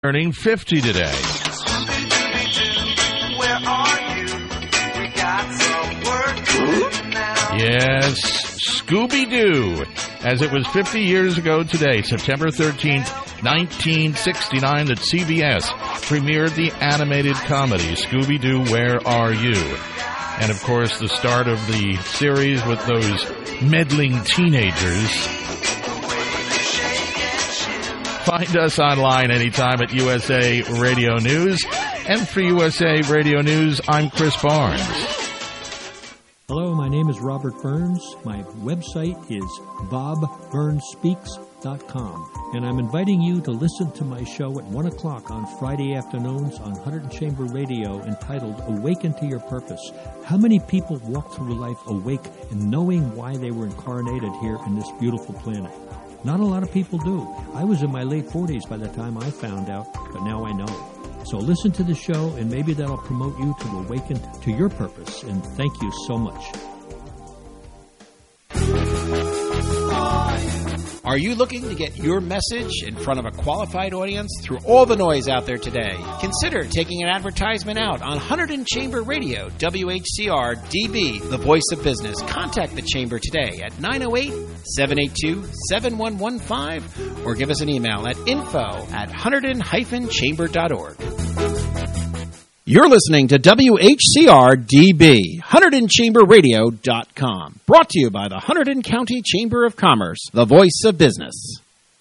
Turning 50 today. Where are you? We got some work to do now. Yes, Scooby-Doo. As it was 50 years ago today, September 13th, 1969, that CBS premiered the animated comedy Scooby-Doo, Where Are You? And, of course, the start of the series with those meddling teenagers. Find us online anytime at USA Radio News. And for USA Radio News, I'm Chris Barnes. Hello, my name is Robert Burns. My website is bobburnsspeaks.com. And I'm inviting you to listen to my show at 1 o'clock on Friday afternoons on 100 Chamber Radio entitled Awaken to Your Purpose. How many people walk through life awake and knowing why they were incarnated here in this beautiful planet? Not a lot of people do. I was in my late 40s by the time I found out, but now I know. So listen to the show, and maybe that'll promote you to awaken to your purpose. And thank you so much. Are you looking to get your message in front of a qualified audience through all the noise out there today? Consider taking an advertisement out on 100 Chamber Radio, WHCR DB, the voice of business. Contact the Chamber today at 908-782-7115 or give us an email at info@100-chamber.org. You're listening to WHCR DB, 100chamberradio.com. Brought to you by the Hunterdon County Chamber of Commerce, the voice of business.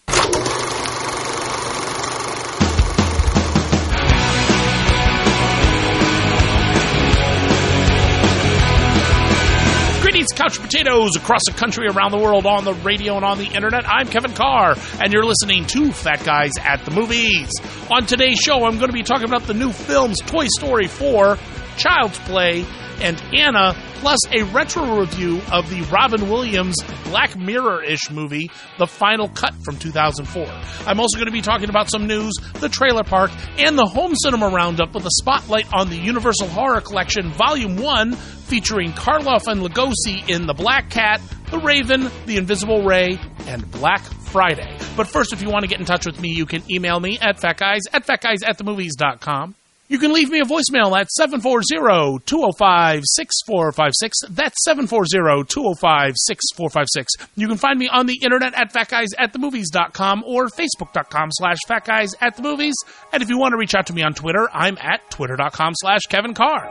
Greetings, couch potatoes across the country, around the world, on the radio and on the internet. I'm Kevin Carr, and you're listening to Fat Guys at the Movies. On today's show, I'm going to be talking about the new films Toy Story 4, Child's Play, and Anna, plus a retro review of the Robin Williams Black Mirror-ish movie, The Final Cut from 2004. I'm also going to be talking about some news, the trailer park, and the home cinema roundup with a spotlight on the Universal Horror Collection Volume 1, featuring Karloff and Lugosi in The Black Cat, The Raven, The Invisible Ray, and Black Friday. But first, if you want to get in touch with me, you can email me at fatguys@fatguysatthemovies.com. You can leave me a voicemail at 740-205-6456. That's 740-205-6456. You can find me on the internet at fatguysatthemovies.com or facebook.com/fatguysatthemovies. And if you want to reach out to me on Twitter, I'm at twitter.com/Kevin Carr.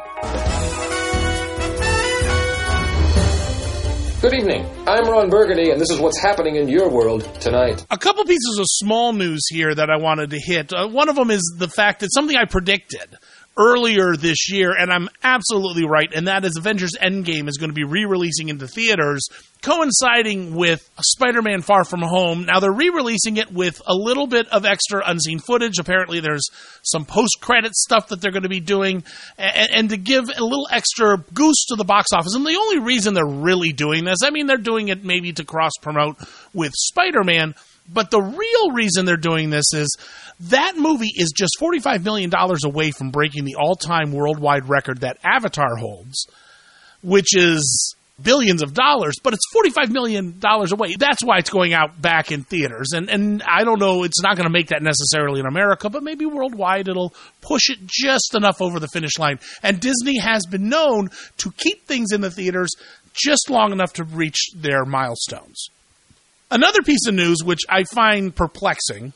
Good evening. I'm Ron Burgundy, and this is what's happening in your world tonight. A couple pieces of small news here that I wanted to hit. One of them is the fact that something I predicted earlier this year, and I'm absolutely right, and that is Avengers Endgame is going to be re-releasing into theaters, coinciding with Spider-Man Far From Home. Now, they're re-releasing it with a little bit of extra unseen footage. Apparently, there's some post-credit stuff that they're going to be doing, and to give a little extra goose to the box office. And the only reason they're really doing this, I mean, they're doing it maybe to cross-promote with Spider-Man, but the real reason they're doing this is that movie is just $45 million away from breaking the all-time worldwide record that Avatar holds, which is billions of dollars, but it's $45 million away. That's why it's going out back in theaters. And I don't know, it's not going to make that necessarily in America, but maybe worldwide it'll push it just enough over the finish line. And Disney has been known to keep things in the theaters just long enough to reach their milestones. Another piece of news which I find perplexing,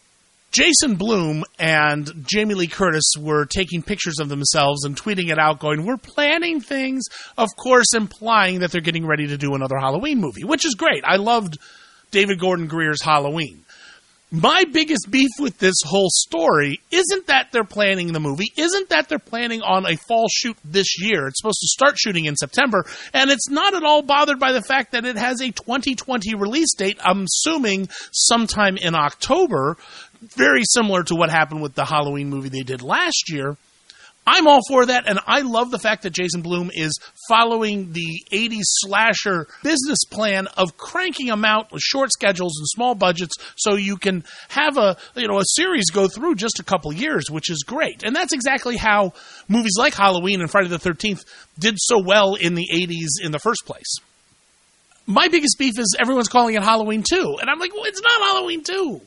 Jason Blum and Jamie Lee Curtis were taking pictures of themselves and tweeting it out going, we're planning things, of course implying that they're getting ready to do another Halloween movie, which is great. I loved David Gordon Grier's Halloween. My biggest beef with this whole story isn't that they're planning the movie, isn't that they're planning on a fall shoot this year. It's supposed to start shooting in September, and it's not at all bothered by the fact that it has a 2020 release date, I'm assuming sometime in October, very similar to what happened with the Halloween movie they did last year. I'm all for that, and I love the fact that Jason Blum is following the 80s slasher business plan of cranking them out with short schedules and small budgets so you can have a series go through just a couple years, which is great. And that's exactly how movies like Halloween and Friday the 13th did so well in the 80s in the first place. My biggest beef is everyone's calling it Halloween 2, and I'm like, well, it's not Halloween 2.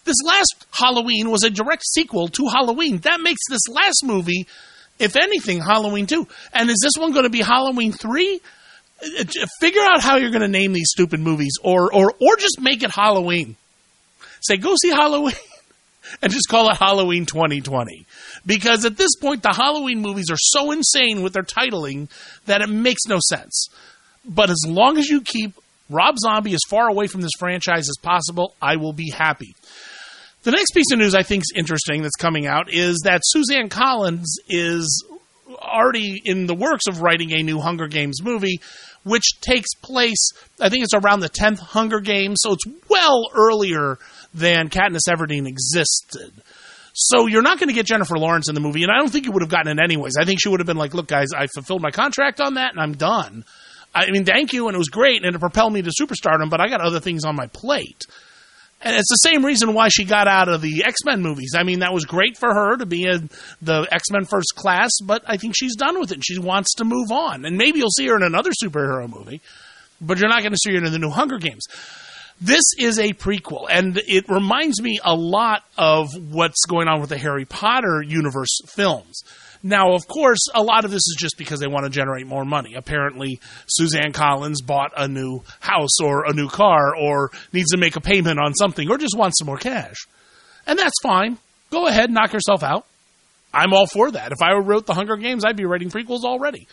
This last Halloween was a direct sequel to Halloween. That makes this last movie, if anything, Halloween 2. And is this one going to be Halloween 3? Figure out how you're going to name these stupid movies, or just make it Halloween. Say, go see Halloween, and just call it Halloween 2020. Because at this point, the Halloween movies are so insane with their titling that it makes no sense. But as long as you keep Rob Zombie as far away from this franchise as possible, I will be happy. The next piece of news I think is interesting that's coming out is that Suzanne Collins is already in the works of writing a new Hunger Games movie, which takes place, I think it's around the 10th Hunger Games, so it's well earlier than Katniss Everdeen existed. So you're not going to get Jennifer Lawrence in the movie, and I don't think you would have gotten it anyways. I think she would have been like, look, guys, I fulfilled my contract on that, and I'm done. I mean, thank you, and it was great, and it propelled me to superstardom, but I got other things on my plate. And it's the same reason why she got out of the X-Men movies. I mean, that was great for her to be in the X-Men First Class, but I think she's done with it. She wants to move on. And maybe you'll see her in another superhero movie, but you're not going to see her in the new Hunger Games. This is a prequel, and it reminds me a lot of what's going on with the Harry Potter universe films. Now, of course, a lot of this is just because they want to generate more money. Apparently, Suzanne Collins bought a new house or a new car or needs to make a payment on something or just wants some more cash. And that's fine. Go ahead, knock yourself out. I'm all for that. If I wrote The Hunger Games, I'd be writing prequels already.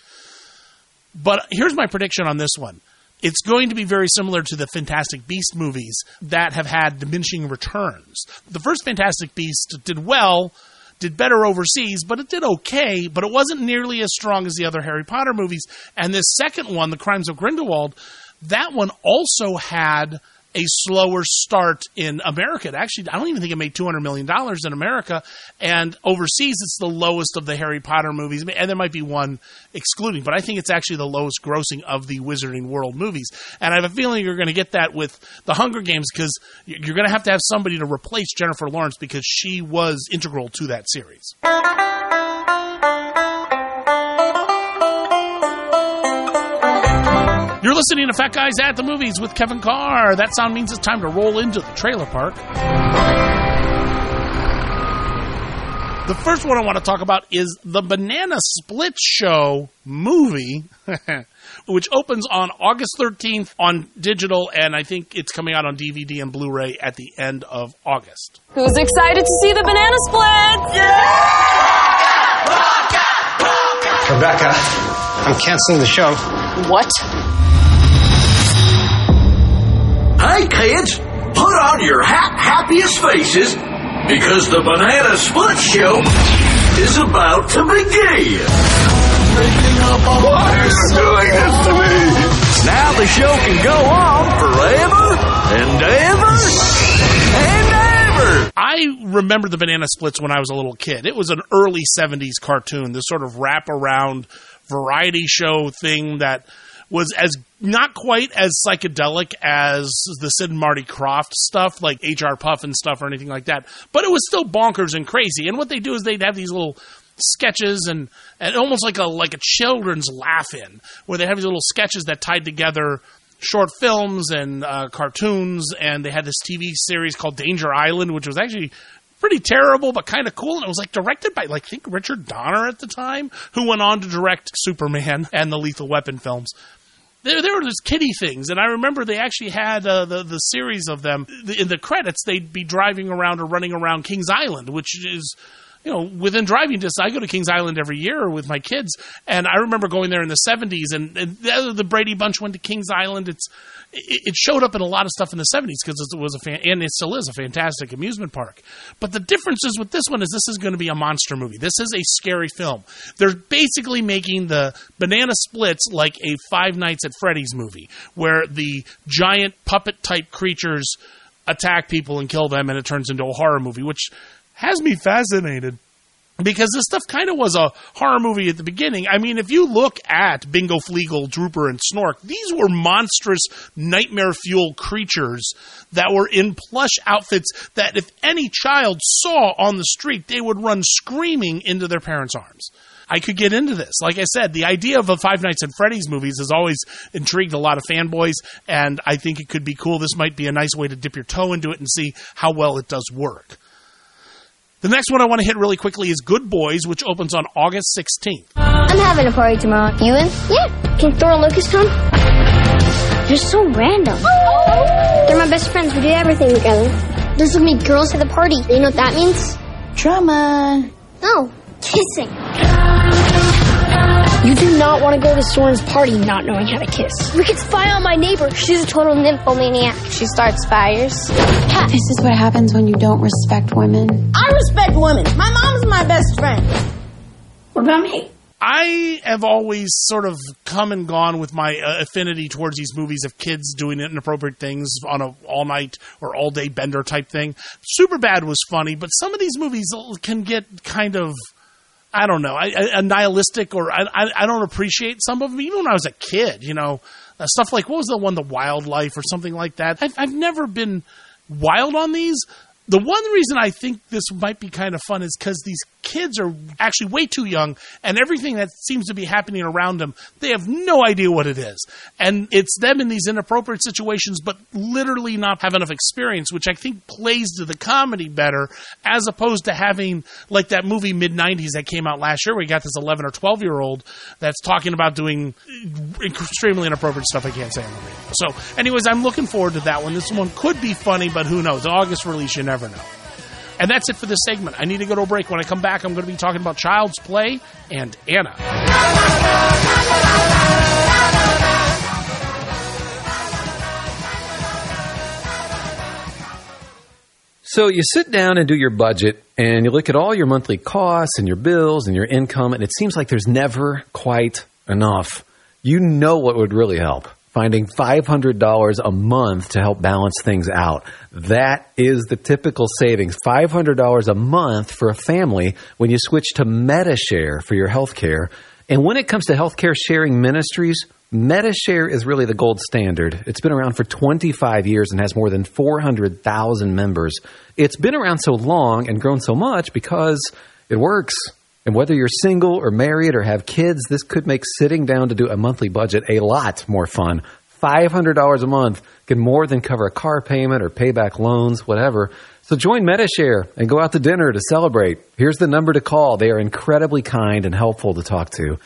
But here's my prediction on this one. It's going to be very similar to the Fantastic Beast movies that have had diminishing returns. The first Fantastic Beast did well, did better overseas, but it did okay, but it wasn't nearly as strong as the other Harry Potter movies. And this second one, The Crimes of Grindelwald, that one also had a slower start in America. Actually, I don't even think it made $200 million in America, and overseas it's the lowest of the Harry Potter movies, and there might be one excluding, but I think it's actually the lowest grossing of the Wizarding World movies. And I have a feeling you're going to get that with The Hunger Games, because you're going to have somebody to replace Jennifer Lawrence, because she was integral to that series. You're listening to Fat Guys at the Movies with Kevin Carr. That sound means it's time to roll into the trailer park. The first one I want to talk about is the Banana Split Show movie, which opens on August 13th on digital, and I think it's coming out on DVD and Blu-ray at the end of August. Who's excited to see the Banana Split? Yeah! Rebecca, I'm canceling the show. What? Hey, kids, put on your happiest faces, because the Banana Split Show is about to begin. Why are you doing this to me? Now the show can go on forever and ever and ever. I remember the Banana Splits when I was a little kid. It was an early 70s cartoon, this sort of wrap-around variety show thing that was as not quite as psychedelic as the Sid and Marty Krofft stuff, like H.R. Puffin stuff or anything like that. But it was still bonkers and crazy. And what they do is they'd have these little sketches and almost like a children's laugh-in, where they have these little sketches that tied together short films and cartoons. And they had this TV series called Danger Island, which was actually pretty terrible, but kind of cool. And it was directed by, I think, Richard Donner at the time, who went on to direct Superman and the Lethal Weapon films. There were those kiddie things, and I remember they actually had the series of them. In the credits, they'd be driving around or running around Kings Island, which is, within driving distance. I go to Kings Island every year with my kids, and I remember going there in the 70s, and the Brady Bunch went to Kings Island. It showed up in a lot of stuff in the 70s because it was and it still is a fantastic amusement park. But the difference is with this one is this is going to be a monster movie. This is a scary film. They're basically making the Banana Splits like a Five Nights at Freddy's movie, where the giant puppet-type creatures attack people and kill them, and it turns into a horror movie, which has me fascinated. because this stuff kind of was a horror movie at the beginning. I mean, if you look at Bingo, Fleagle, Drooper, and Snork, these were monstrous, nightmare-fueled creatures that were in plush outfits that if any child saw on the street, they would run screaming into their parents' arms. I could get into this. Like I said, the idea of a Five Nights at Freddy's movies has always intrigued a lot of fanboys, and I think it could be cool. This might be a nice way to dip your toe into it and see how well it does work. The next one I want to hit really quickly is Good Boys, which opens on August 16th. I'm having a party tomorrow. You in? Yeah. Can Thor and Lucas come? They're so random. They're my best friends. We do everything together. There's gonna be girls at the party. You know what that means? Drama. No. Kissing. You do not want to go to Soren's party not knowing how to kiss. We could spy on my neighbor. She's a total nymphomaniac. She starts fires. This is what happens when you don't respect women. I respect women. My mom's my best friend. What about me? I have always sort of come and gone with my affinity towards these movies of kids doing inappropriate things on a all-night or all-day bender type thing. Superbad was funny, but some of these movies can get kind of, I don't know, a nihilistic, or I don't appreciate some of them. Even when I was a kid, you know, stuff like, what was the one, The Wildlife or something like that. I've never been wild on these. The one reason I think this might be kind of fun is because these kids are actually way too young, and everything that seems to be happening around them, they have no idea what it is. And it's them in these inappropriate situations, but literally not have enough experience, which I think plays to the comedy better, as opposed to having, like that movie mid-90s that came out last year, where you got this 11 or 12-year-old that's talking about doing extremely inappropriate stuff I can't say on the radio. So, anyways, I'm looking forward to that one. This one could be funny, but who knows? August release, you never know. And that's it for this segment. I need to go to a break. When I come back, I'm going to be talking about Child's Play and Anna. So you sit down and do your budget, and you look at all your monthly costs and your bills and your income, and it seems like there's never quite enough. You know what would really help? Finding $500 a month to help balance things out. That is the typical savings. $500 a month for a family when you switch to Medi-Share for your health care. And when it comes to healthcare sharing ministries, Medi-Share is really the gold standard. It's been around for 25 years and has more than 400,000 members. It's been around so long and grown so much because it works. And whether you're single or married or have kids, this could make sitting down to do a monthly budget a lot more fun. $500 a month can more than cover a car payment or pay back loans, whatever. So join Medi-Share and go out to dinner to celebrate. Here's the number to call. They are incredibly kind and helpful to talk to.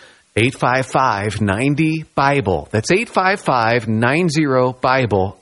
855-90-BIBLE. That's 855-90-BIBLE.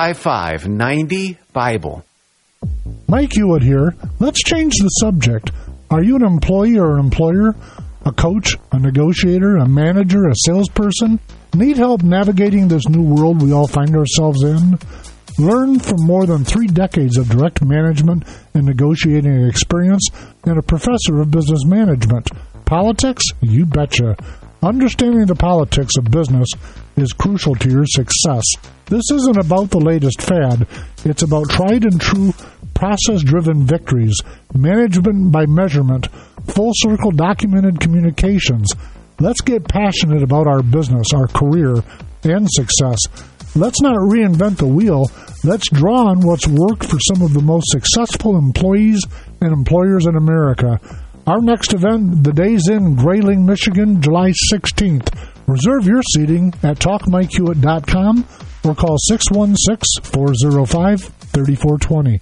855-90-BIBLE. Mike Hewitt here. Let's change the subject. Are you an employee or an employer? A coach, a negotiator, a manager, a salesperson? Need help navigating this new world we all find ourselves in? Learn from more than 3 decades of direct management and negotiating experience and a professor of business management. Politics? You betcha. Understanding the politics of business is crucial to your success. This isn't about the latest fad. It's about tried and true, process-driven victories, management by measurement, full-circle documented communications. Let's get passionate about our business, our career, and success. Let's not reinvent the wheel. Let's draw on what's worked for some of the most successful employees and employers in America. Our next event, The Days Inn, Grayling, Michigan, July 16th. Reserve your seating at talkmikehewitt.com or call 616-405-3420.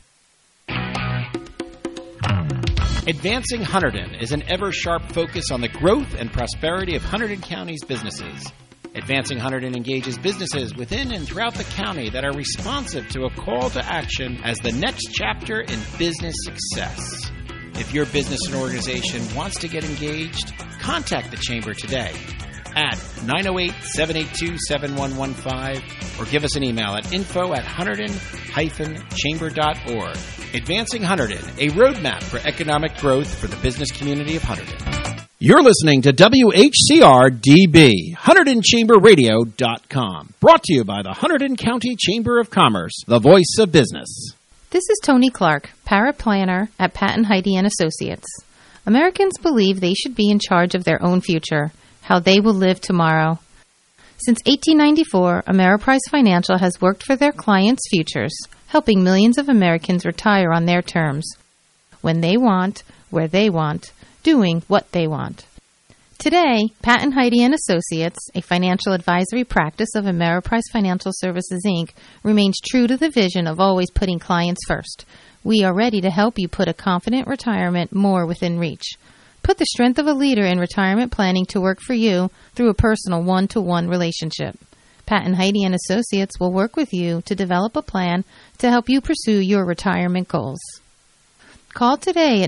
Advancing Hunterdon is an ever-sharp focus on the growth and prosperity of Hunterdon County's businesses. Advancing Hunterdon engages businesses within and throughout the county that are responsive to a call to action as the next chapter in business success. If your business and organization wants to get engaged, contact the Chamber today at 908-782-7115 or give us an email at info@hunterdon-chamber.org. Advancing Hunterdon, a roadmap for economic growth for the business community of Hunterdon. You're listening to WHCR-DB, HunterdonChamberRadio.com, brought to you by the Hunterdon County Chamber of Commerce, the voice of business. This is Tony Clark, paraplanner at Patton Heide & Associates. Americans believe they should be in charge of their own future, how they will live tomorrow. Since 1894, Ameriprise Financial has worked for their clients' futures, helping millions of Americans retire on their terms, when they want, where they want, doing what they want. Today, Pat and Heidi and Associates, a financial advisory practice of Ameriprise Financial Services, Inc., remains true to the vision of always putting clients first. We are ready to help you put a confident retirement more within reach. Put the strength of a leader in retirement planning to work for you through a personal one-to-one relationship. Pat and Heidi and Associates will work with you to develop a plan to help you pursue your retirement goals. Call today at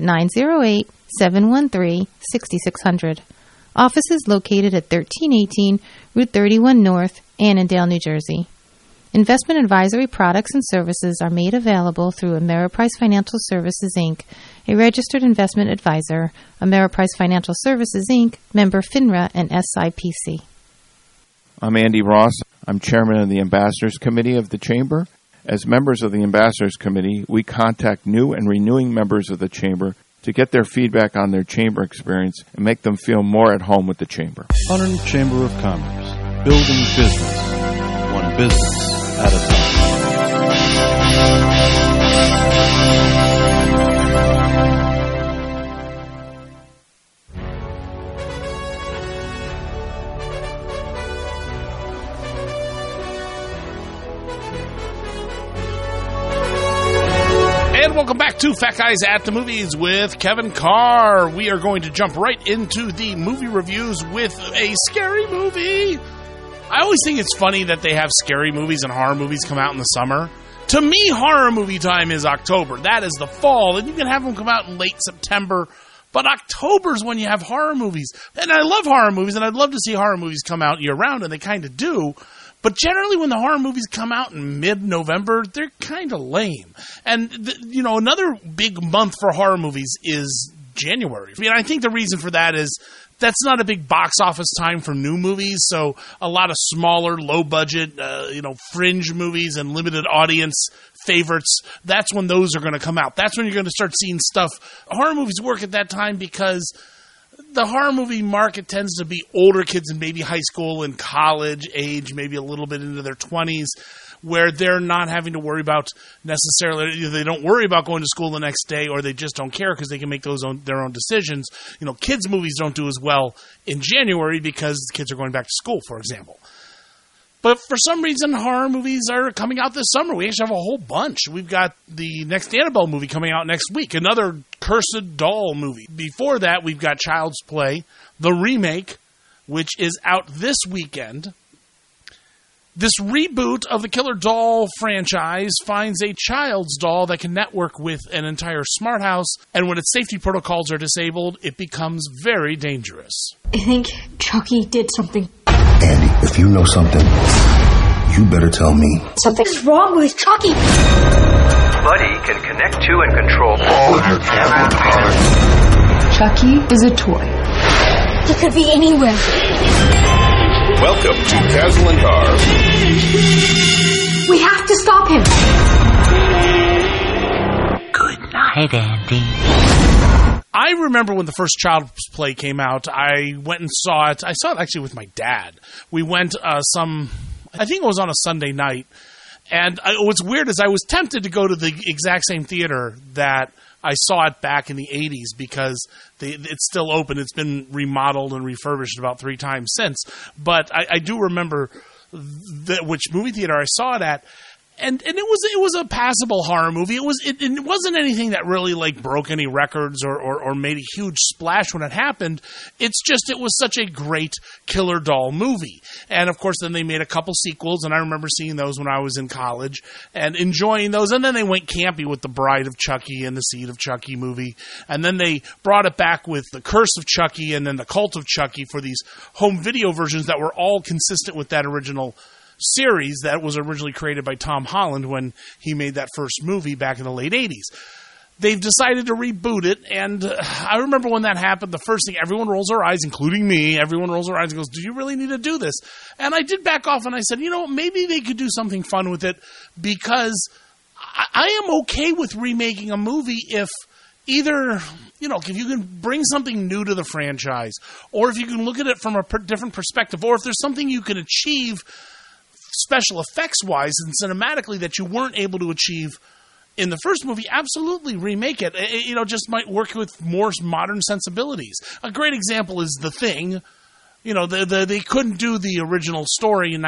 908-713-6600. Office is located at 1318 Route 31 North, Annandale, New Jersey. Investment advisory products and services are made available through Ameriprise Financial Services, Inc., a registered investment advisor. Ameriprise Financial Services, Inc., member FINRA and SIPC. I'm Andy Ross. I'm chairman of the Ambassadors Committee of the Chamber. As members of the Ambassadors Committee, we contact new and renewing members of the Chamber to get their feedback on their Chamber experience and make them feel more at home with the Chamber. Hunterdon Chamber of Commerce, building business, one business at a time. Welcome back to Fat Guys at the Movies with Kevin Carr. We are going to jump right into the movie reviews with a scary movie. I always think it's funny that they have scary movies and horror movies come out in the summer. To me, horror movie time is October. That is the fall, and you can have them come out in late September. But October's when you have horror movies. And I love horror movies, and I'd love to see horror movies come out year-round, and they kind of do. But generally, when the horror movies come out in mid-November, they're kind of lame. And, another big month for horror movies is January. I mean, I think the reason for that is that's not a big box office time for new movies. So a lot of smaller, low-budget, fringe movies and limited audience favorites, that's when those are going to come out. That's when you're going to start seeing stuff. Horror movies work at that time because the horror movie market tends to be older kids in maybe high school and college age, maybe a little bit into their 20s, where they're not having to worry about necessarily, they don't worry about going to school the next day, or they just don't care because they can make their own decisions. Kids' movies don't do as well in January because kids are going back to school, for example. But for some reason, horror movies are coming out this summer. We actually have a whole bunch. We've got the next Annabelle movie coming out next week, another Cursed Doll movie. Before that, we've got Child's Play, the remake, which is out this weekend. This reboot of the Killer Doll franchise finds a child's doll that can network with an entire smart house, and when its safety protocols are disabled, it becomes very dangerous. I think Chucky did something. Andy, if you know something, you better tell me. Something's wrong with Chucky. Buddy can connect to and control all your camera parts. Chucky is a toy. He could be anywhere. Welcome to Castle and Carr. We have to stop him. Good night, Andy. I remember when the first Child's Play came out, I went and saw it. I saw it actually with my dad. We went I think it was on a Sunday night. And what's weird is I was tempted to go to the exact same theater that I saw it back in the 80s because it's still open. It's been remodeled and refurbished about 3 times since. But I do remember which movie theater I saw it at. And it was a passable horror movie. It wasn't anything that really broke any records or made a huge splash when it happened. It's just it was such a great Killer Doll movie. And of course then they made a couple sequels, and I remember seeing those when I was in college and enjoying those. And then they went campy with The Bride of Chucky and the Seed of Chucky movie. And then they brought it back with The Curse of Chucky and then The Cult of Chucky for these home video versions that were all consistent with that original series that was originally created by Tom Holland when he made that first movie back in the late 80s. They've decided to reboot it, and I remember when that happened, the first thing, everyone rolls their eyes, including me, everyone rolls their eyes and goes, do you really need to do this? And I did back off, and I said, maybe they could do something fun with it, because I am okay with remaking a movie if either, if you can bring something new to the franchise, or if you can look at it from a different perspective, or if there's something you can achieve special effects-wise and cinematically that you weren't able to achieve in the first movie, absolutely remake it. Just might work with more modern sensibilities. A great example is The Thing. They couldn't do the original story in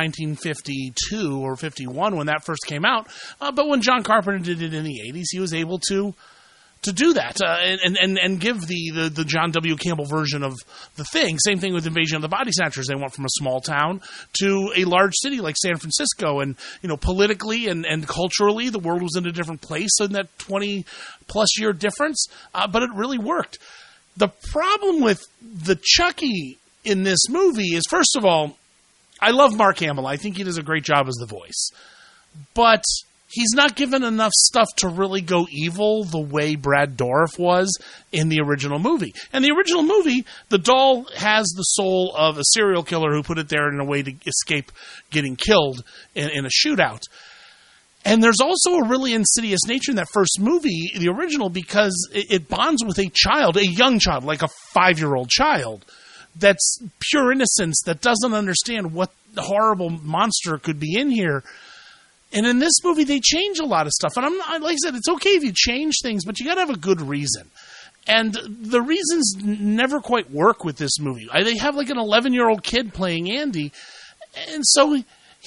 1952 or 51 when that first came out, but when John Carpenter did it in the 80s, he was able to do that and give the John W. Campbell version of The Thing. Same thing with Invasion of the Body Snatchers. They went from a small town to a large city like San Francisco, and politically and culturally, the world was in a different place in that 20-plus year difference, but it really worked. The problem with the Chucky in this movie is, first of all, I love Mark Hamill. I think he does a great job as the voice. But he's not given enough stuff to really go evil the way Brad Dourif was in the original movie. And the original movie, the doll has the soul of a serial killer who put it there in a way to escape getting killed in a shootout. And there's also a really insidious nature in that first movie, the original, because it bonds with a child, a young child, like a 5-year-old child, that's pure innocence, that doesn't understand what horrible monster could be in here. And in this movie, they change a lot of stuff. And like I said, it's okay if you change things, but you got to have a good reason. And the reasons never quite work with this movie. They have like an 11-year-old kid playing Andy, and so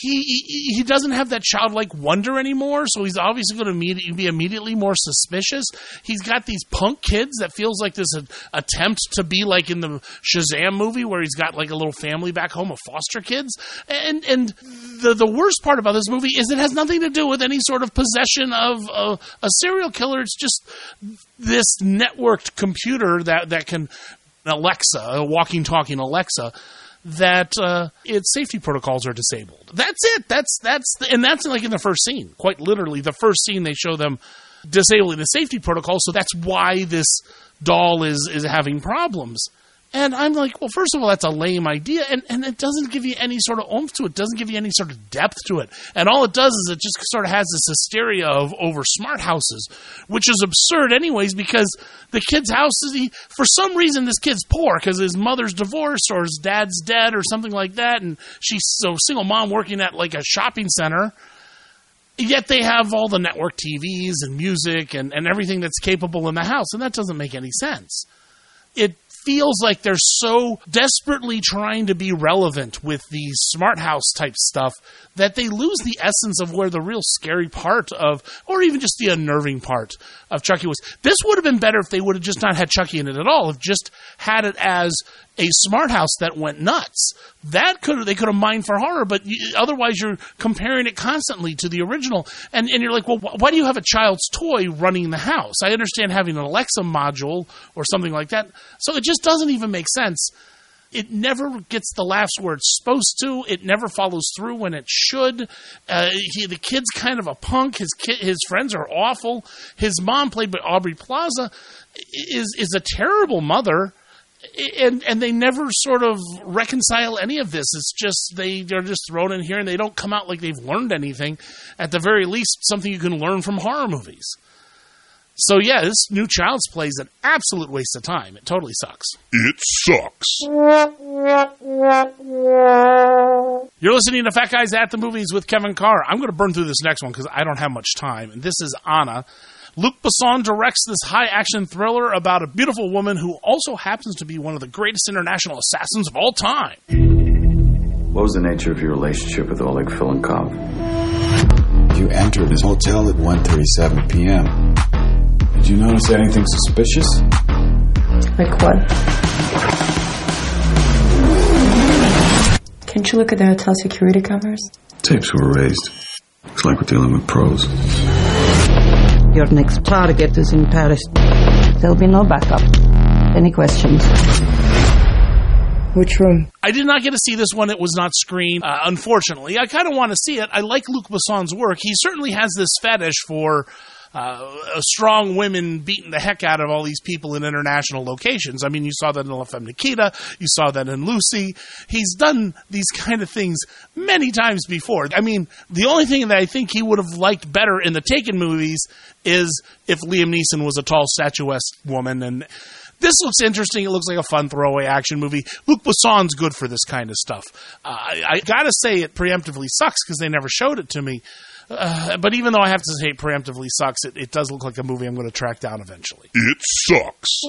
he doesn't have that childlike wonder anymore, so he's obviously going to be immediately more suspicious. He's got these punk kids that feels like this attempt to be like in the Shazam movie where he's got like a little family back home of foster kids. And the worst part about this movie is it has nothing to do with any sort of possession of a serial killer. It's just this networked computer that can, Alexa, a walking, talking Alexa, that its safety protocols are disabled. That's it. That's like in the first scene. Quite literally, the first scene they show them disabling the safety protocol, so that's why this doll is having problems. And I'm like, well, first of all, that's a lame idea, and it doesn't give you any sort of oomph to it. It doesn't give you any sort of depth to it. And all it does is it just sort of has this hysteria of over smart houses, which is absurd anyways, because the kid's house for some reason, this kid's poor because his mother's divorced or his dad's dead or something like that, and she's a single mom working at like a shopping center. Yet they have all the network TVs and music and everything that's capable in the house, and that doesn't make any sense. It feels like they're so desperately trying to be relevant with the smart house type stuff that they lose the essence of where the real scary part of, or even just the unnerving part of Chucky was. This would have been better if they would have just not had Chucky in it at all, if just had it as a smart house that went nuts. They could have mined for horror, but otherwise you're comparing it constantly to the original, and you're like, well, why do you have a child's toy running the house? I understand having an Alexa module or something like that, so it just doesn't even make sense. It never gets the laughs where it's supposed to. It never follows through when it should. The kid's kind of a punk. His friends are awful. His mom, played by Aubrey Plaza, is a terrible mother. And they never sort of reconcile any of this. It's just they're just thrown in here and they don't come out like they've learned anything. At the very least, something you can learn from horror movies. So yeah, this new Child's Play is an absolute waste of time. It totally sucks. It sucks. You're listening to Fat Guys at the Movies with Kevin Carr. I'm going to burn through this next one because I don't have much time. And this is Anna. Luc Besson directs this high-action thriller about a beautiful woman who also happens to be one of the greatest international assassins of all time. What was the nature of your relationship with Oleg Filenkov? You entered his hotel at 1:37 p.m. Did you notice anything suspicious? Like what? Can't you look at the hotel security cameras? Tapes were erased. Looks like we're dealing with pros. Your next target is in Paris. There'll be no backup. Any questions? Which room? I did not get to see this one. It was not screened, unfortunately. I kind of want to see it. I like Luc Besson's work. He certainly has this fetish for strong women beating the heck out of all these people in international locations. I mean, you saw that in La Femme Nikita. You saw that in Lucy. He's done these kind of things many times before. I mean, the only thing that I think he would have liked better in the Taken movies is if Liam Neeson was a tall, statuesque woman. And this looks interesting. It looks like a fun throwaway action movie. Luc Besson's good for this kind of stuff. I gotta say it preemptively sucks because they never showed it to me. But even though I have to say it preemptively sucks, it does look like a movie I'm going to track down eventually. It sucks.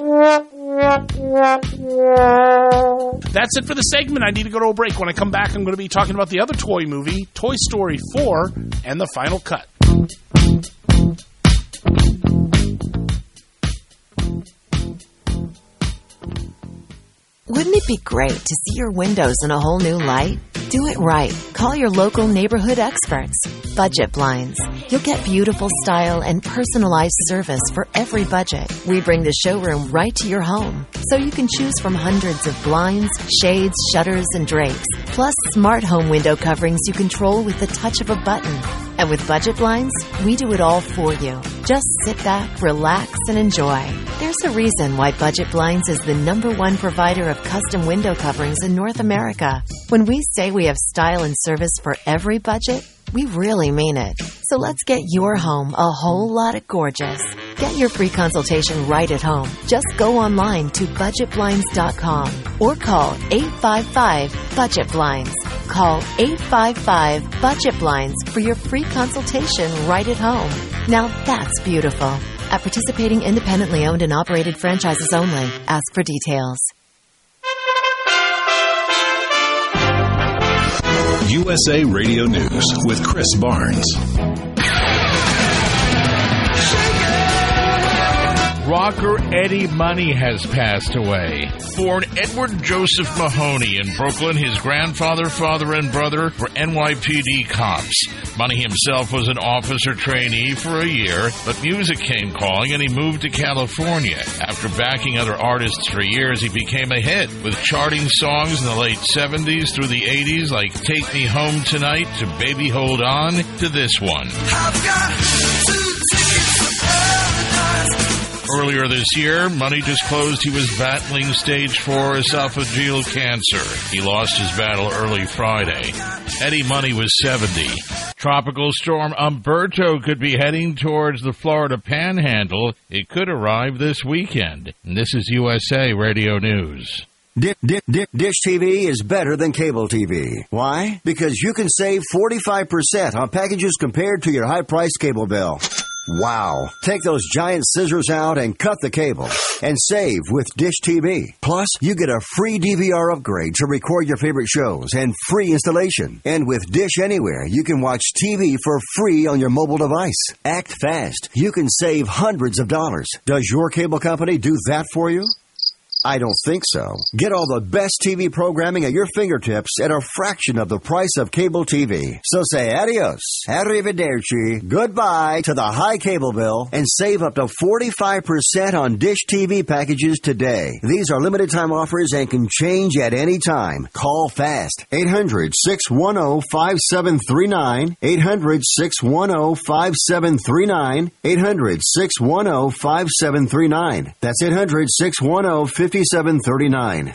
That's it for the segment. I need to go to a break. When I come back, I'm going to be talking about the other toy movie, Toy Story 4, and the final cut. Wouldn't it be great to see your windows in a whole new light? Do it right. Call your local neighborhood experts. Budget Blinds. You'll get beautiful style and personalized service for every budget. We bring the showroom right to your home, so you can choose from hundreds of blinds, shades, shutters, and drapes, plus smart home window coverings you control with the touch of a button. And with Budget Blinds, we do it all for you. Just sit back, relax, and enjoy. There's a reason why Budget Blinds is the #1 provider of custom window coverings in North America. When we say we have style and service for every budget, we really mean it. So let's get your home a whole lot of gorgeous. Get your free consultation right at home. Just go online to budgetblinds.com or call 855-BUDGET-BLINDS. Call 855-BUDGET-BLINDS for your free consultation right at home. Now that's beautiful. At participating independently owned and operated franchises only. Ask for details. USA Radio News with Chris Barnes. Rocker Eddie Money has passed away. Born Edward Joseph Mahoney in Brooklyn, his grandfather, father, and brother were NYPD cops. Money himself was an officer trainee for a year, but music came calling and he moved to California. After backing other artists for years, he became a hit with charting songs in the late 70s through the 80s like Take Me Home Tonight to Baby Hold On to this one. I've got 2 tickets to paradise. Earlier this year, Money disclosed he was battling stage 4 esophageal cancer. He lost his battle early Friday. Eddie Money was 70. Tropical storm Umberto could be heading towards the Florida Panhandle. It could arrive this weekend. And this is USA Radio News. Dish TV is better than cable TV. Why? Because you can save 45% on packages compared to your high-priced cable bill. Wow. Take those giant scissors out and cut the cable and save with Dish TV. Plus, you get a free DVR upgrade to record your favorite shows and free installation. And with Dish Anywhere, you can watch TV for free on your mobile device. Act fast. You can save hundreds of dollars. Does your cable company do that for you? I don't think so. Get all the best TV programming at your fingertips at a fraction of the price of cable TV. So say adios, arrivederci, goodbye to the high cable bill and save up to 45% on Dish TV packages today. These are limited time offers and can change at any time. Call fast. 800-610-5739. 800-610-5739. 800-610-5739. That's 800-610-5739. 5739.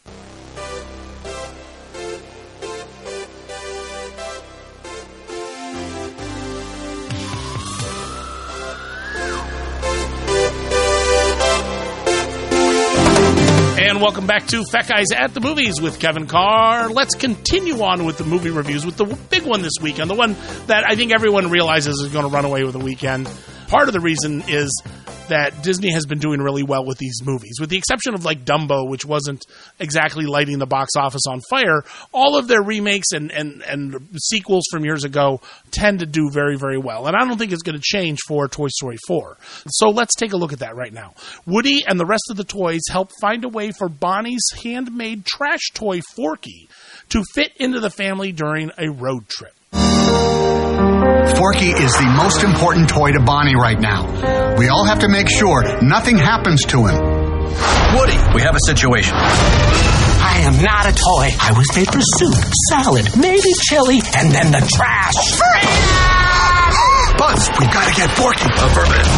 And welcome back to Fat Guys at the Movies with Kevin Carr. Let's continue on with the movie reviews with the big one this weekend, the one that I think everyone realizes is going to run away with the weekend. Part of the reason is that Disney has been doing really well with these movies. With the exception of like Dumbo, which wasn't exactly lighting the box office on fire, all of their remakes and sequels from years ago tend to do very, very well. And I don't think it's going to change for Toy Story 4. So let's take a look at that right now. Woody and the rest of the toys help find a way for Bonnie's handmade trash toy Forky to fit into the family during a road trip. Forky is the most important toy to Bonnie right now. We all have to make sure nothing happens to him. Woody, we have a situation. I am not a toy. I was made for soup, salad, maybe chili, and then the trash. Buzz, we've got to get Forky. Affirmative.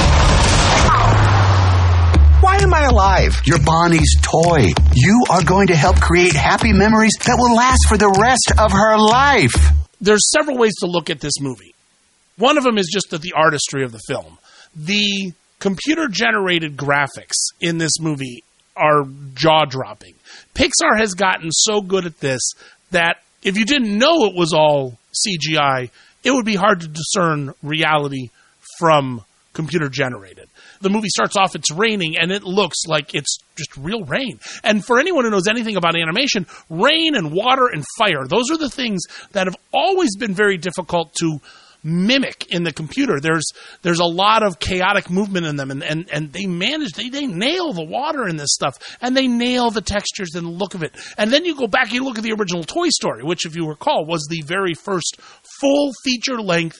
Why am I alive? You're Bonnie's toy. You are going to help create happy memories that will last for the rest of her life. There's several ways to look at this movie. One of them is just the artistry of the film. The computer-generated graphics in this movie are jaw-dropping. Pixar has gotten so good at this that if you didn't know it was all CGI, it would be hard to discern reality from computer-generated. The movie starts off, it's raining, and it looks like it's just real rain. And for anyone who knows anything about animation, rain and water and fire, those are the things that have always been very difficult to mimic in the computer. There's a lot of chaotic movement in them, and they nail the water in this stuff, and they nail the textures and the look of it. And then you go back and you look at the original Toy Story, which, if you recall, was the very first full feature-length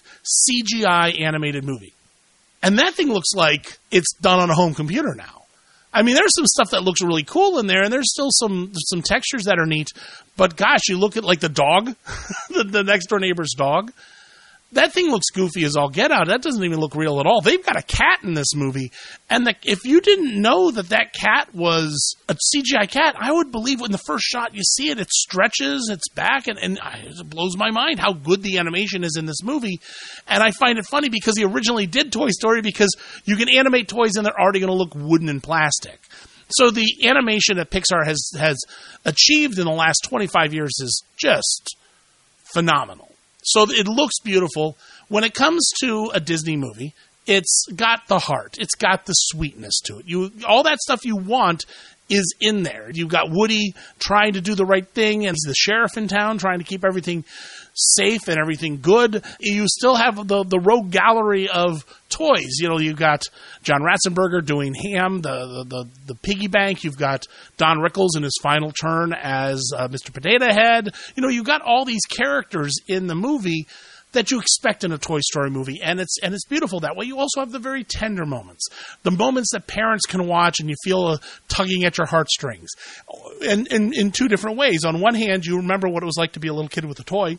CGI animated movie. And that thing looks like it's done on a home computer now. I mean, there's some stuff that looks really cool in there, and there's still some textures that are neat. But gosh, you look at like the dog, the next door neighbor's dog. That thing looks goofy as all get out. That doesn't even look real at all. They've got a cat in this movie. And if you didn't know that cat was a CGI cat, I would believe when the first shot you see it, it stretches its back. And it blows my mind how good the animation is in this movie. And I find it funny because he originally did Toy Story because you can animate toys and they're already going to look wooden and plastic. So the animation that Pixar has achieved in the last 25 years is just phenomenal. So it looks beautiful. When it comes to a Disney movie, it's got the heart. It's got the sweetness to it. All that stuff you want is in there. You've got Woody trying to do the right thing as the sheriff in town, trying to keep everything safe and everything good. You still have the rogue gallery of toys. You know, you've got John Ratzenberger doing Ham, the piggy bank. You've got Don Rickles in his final turn as Mr. Potato Head. You know, you've got all these characters in the movie that you expect in a Toy Story movie, and it's beautiful that way. You also have the very tender moments, the moments that parents can watch and you feel a tugging at your heartstrings, and in two different ways. On one hand, you remember what it was like to be a little kid with a toy.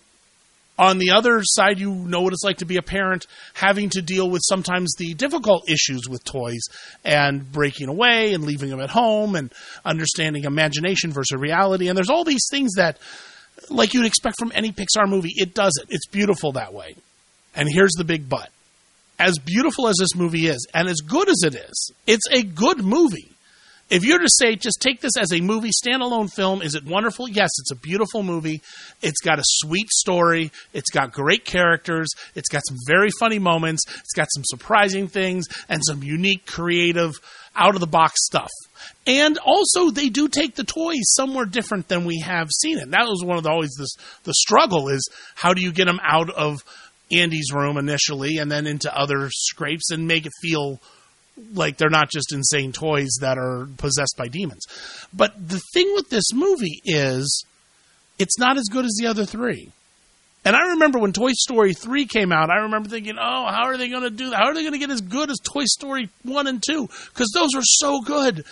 On the other side, you know what it's like to be a parent having to deal with sometimes the difficult issues with toys and breaking away and leaving them at home and understanding imagination versus reality. And there's all these things that, like you'd expect from any Pixar movie, it does it. It's beautiful that way. And here's the big but. As beautiful as this movie is, and as good as it is, it's a good movie. If you're to say, just take this as a movie, standalone film, is it wonderful? Yes, it's a beautiful movie. It's got a sweet story. It's got great characters. It's got some very funny moments. It's got some surprising things and some unique, creative, out-of-the-box stuff. And also, they do take the toys somewhere different than we have seen it. That was one of the struggle is how do you get them out of Andy's room initially and then into other scrapes and make it feel like they're not just insane toys that are possessed by demons. But the thing with this movie is it's not as good as the other three. And I remember when Toy Story 3 came out, I remember thinking, oh, how are they going to do that? How are they going to get as good as Toy Story 1 and 2? Because those are so good.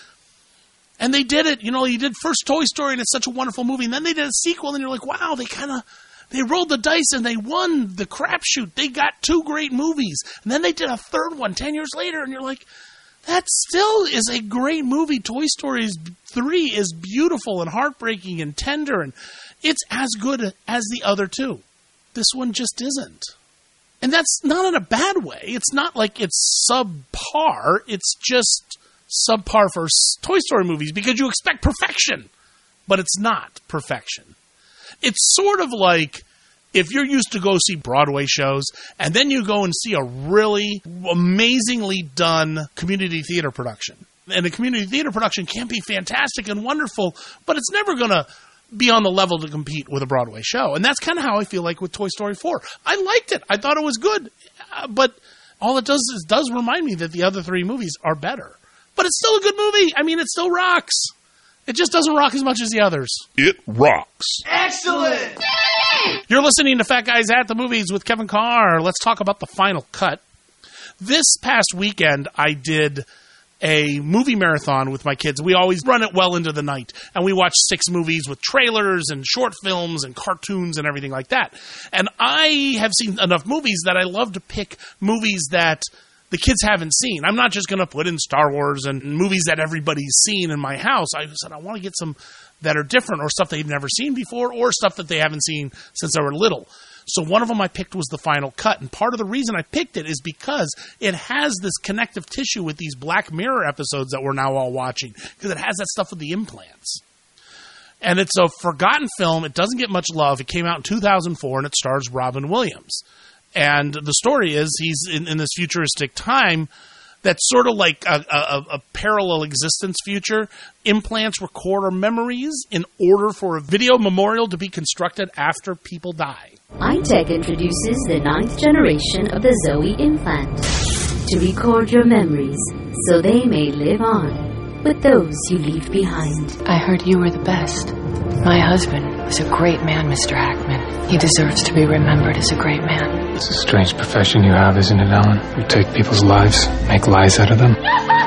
And they did it. You know, you did first Toy Story, and it's such a wonderful movie. And then they did a sequel, and you're like, wow, they rolled the dice, and they won the crapshoot. They got two great movies. And then they did a third one 10 years later, and you're like, that still is a great movie. Toy Story 3 is beautiful and heartbreaking and tender, and it's as good as the other two. This one just isn't. And that's not in a bad way. It's not like it's subpar. It's just subpar for Toy Story movies because you expect perfection. But it's not perfection. It's sort of like if you're used to go see Broadway shows and then you go and see a really amazingly done community theater production. And a community theater production can be fantastic and wonderful, but it's never going to be on the level to compete with a Broadway show. And that's kind of how I feel like with Toy Story 4. I liked it. I thought it was good. But all it does is does remind me that the other three movies are better. But it's still a good movie. I mean, it still rocks. It just doesn't rock as much as the others. It rocks. Excellent! You're listening to Fat Guys at the Movies with Kevin Carr. Let's talk about the final cut. This past weekend, I did a movie marathon with my kids. We always run it well into the night, and we watch 6 movies with trailers and short films and cartoons and everything like that. And I have seen enough movies that I love to pick movies that the kids haven't seen. I'm not just going to put in Star Wars and movies that everybody's seen in my house. I said I want to get some that are different, or stuff they've never seen before, or stuff that they haven't seen since they were little. So one of them I picked was The Final Cut, and part of the reason I picked it is because it has this connective tissue with these Black Mirror episodes that we're now all watching, because it has that stuff with the implants. And it's a forgotten film. It doesn't get much love. It came out in 2004, and it stars Robin Williams. And the story is he's in this futuristic time that's sort of like a parallel existence future. Implants record our memories in order for a video memorial to be constructed after people die. iTech introduces the 9th generation of the Zoe implant to record your memories so they may live on with those you leave behind. I heard you were the best. My husband was a great man, Mr. Hackman. He deserves to be remembered as a great man. It's a strange profession you have, isn't it, Ellen? You take people's lives, make lies out of them.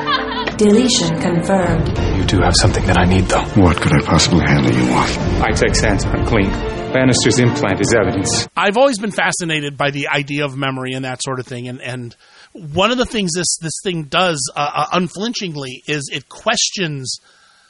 Deletion confirmed. You do have something that I need, though. What could I possibly handle you on? iTech sense I'm clean. Bannister's implant is evidence. I've always been fascinated by the idea of memory and that sort of thing, and one of the things this thing does unflinchingly is it questions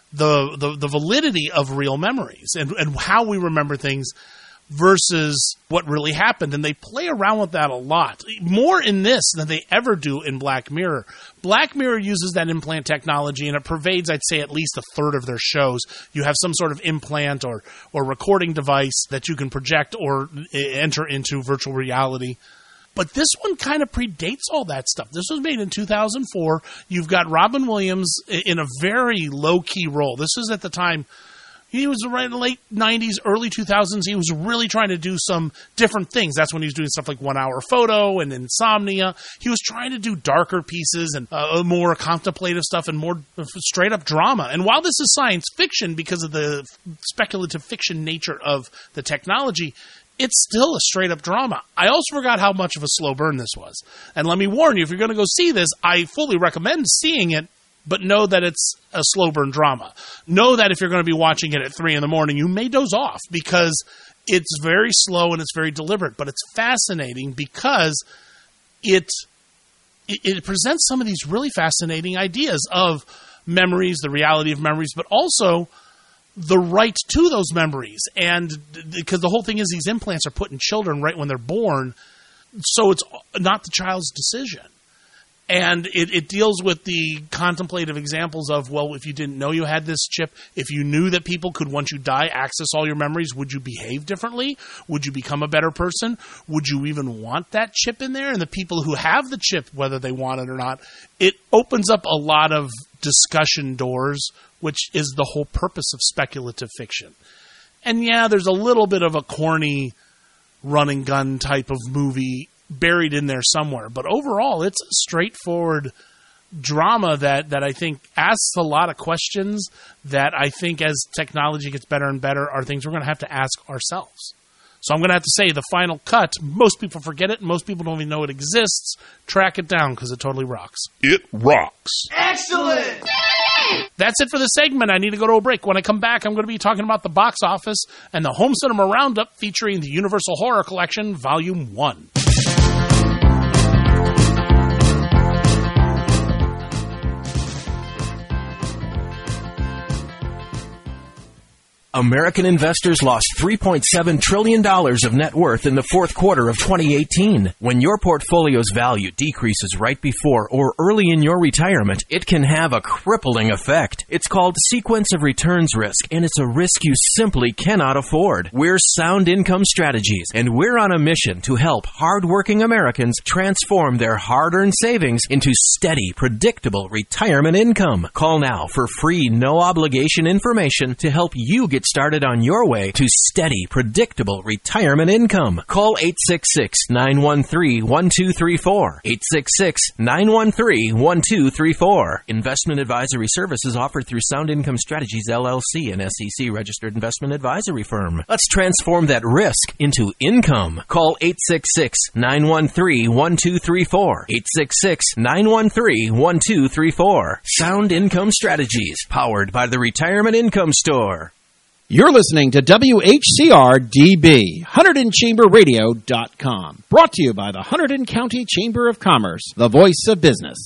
the validity of real memories and how we remember things versus what really happened. And they play around with that a lot, more in this than they ever do in Black Mirror. Black Mirror uses that implant technology, and it pervades, I'd say, at least a third of their shows. You have some sort of implant or recording device that you can project or enter into virtual reality. But this one kind of predates all that stuff. This was made in 2004. You've got Robin Williams in a very low-key role. This was at the time, he was right in the late 90s, early 2000s. He was really trying to do some different things. That's when he was doing stuff like 1 Hour Photo and Insomnia. He was trying to do darker pieces and more contemplative stuff and more straight-up drama. And while this is science fiction because of the speculative fiction nature of the technology, it's still a straight-up drama. I also forgot how much of a slow burn this was. And let me warn you, if you're going to go see this, I fully recommend seeing it, but know that it's a slow burn drama. Know that if you're going to be watching it at 3 in the morning, you may doze off because it's very slow and it's very deliberate. But it's fascinating because it presents some of these really fascinating ideas of memories, the reality of memories, but also the right to those memories. And because the whole thing is these implants are put in children right when they're born, so it's not the child's decision. And it deals with the contemplative examples of, well, if you didn't know you had this chip, if you knew that people could, once you die, access all your memories, would you behave differently? Would you become a better person? Would you even want that chip in there? And the people who have the chip, whether they want it or not, it opens up a lot of discussion doors, which is the whole purpose of speculative fiction. And yeah, there's a little bit of a corny run and gun type of movie buried in there somewhere. But overall, it's a straightforward drama that I think asks a lot of questions that I think as technology gets better and better are things we're going to have to ask ourselves. So I'm going to have to say The Final Cut, most people forget it. Most people don't even know it exists. Track it down because it totally rocks. It rocks. Excellent! That's it for the segment. I need to go to a break. When I come back, I'm going to be talking about the box office and the Home Cinema Roundup featuring the Universal Horror Collection Volume 1. American investors lost $3.7 trillion of net worth in the fourth quarter of 2018. When your portfolio's value decreases right before or early in your retirement, it can have a crippling effect. It's called sequence of returns risk, and it's a risk you simply cannot afford. We're Sound Income Strategies, and we're on a mission to help hardworking Americans transform their hard-earned savings into steady, predictable retirement income. Call now for free, no-obligation information to help you get get started on your way to steady, predictable retirement income. Call 866-913-1234. 866-913-1234. Investment advisory services offered through Sound Income Strategies, LLC, an SEC-registered investment advisory firm. Let's transform that risk into income. Call 866-913-1234. 866-913-1234. Sound Income Strategies, powered by the Retirement Income Store. You're listening to WHCR-DB, HunterdonChamberRadio.com. Brought to you by the Hunterdon County Chamber of Commerce, the voice of business.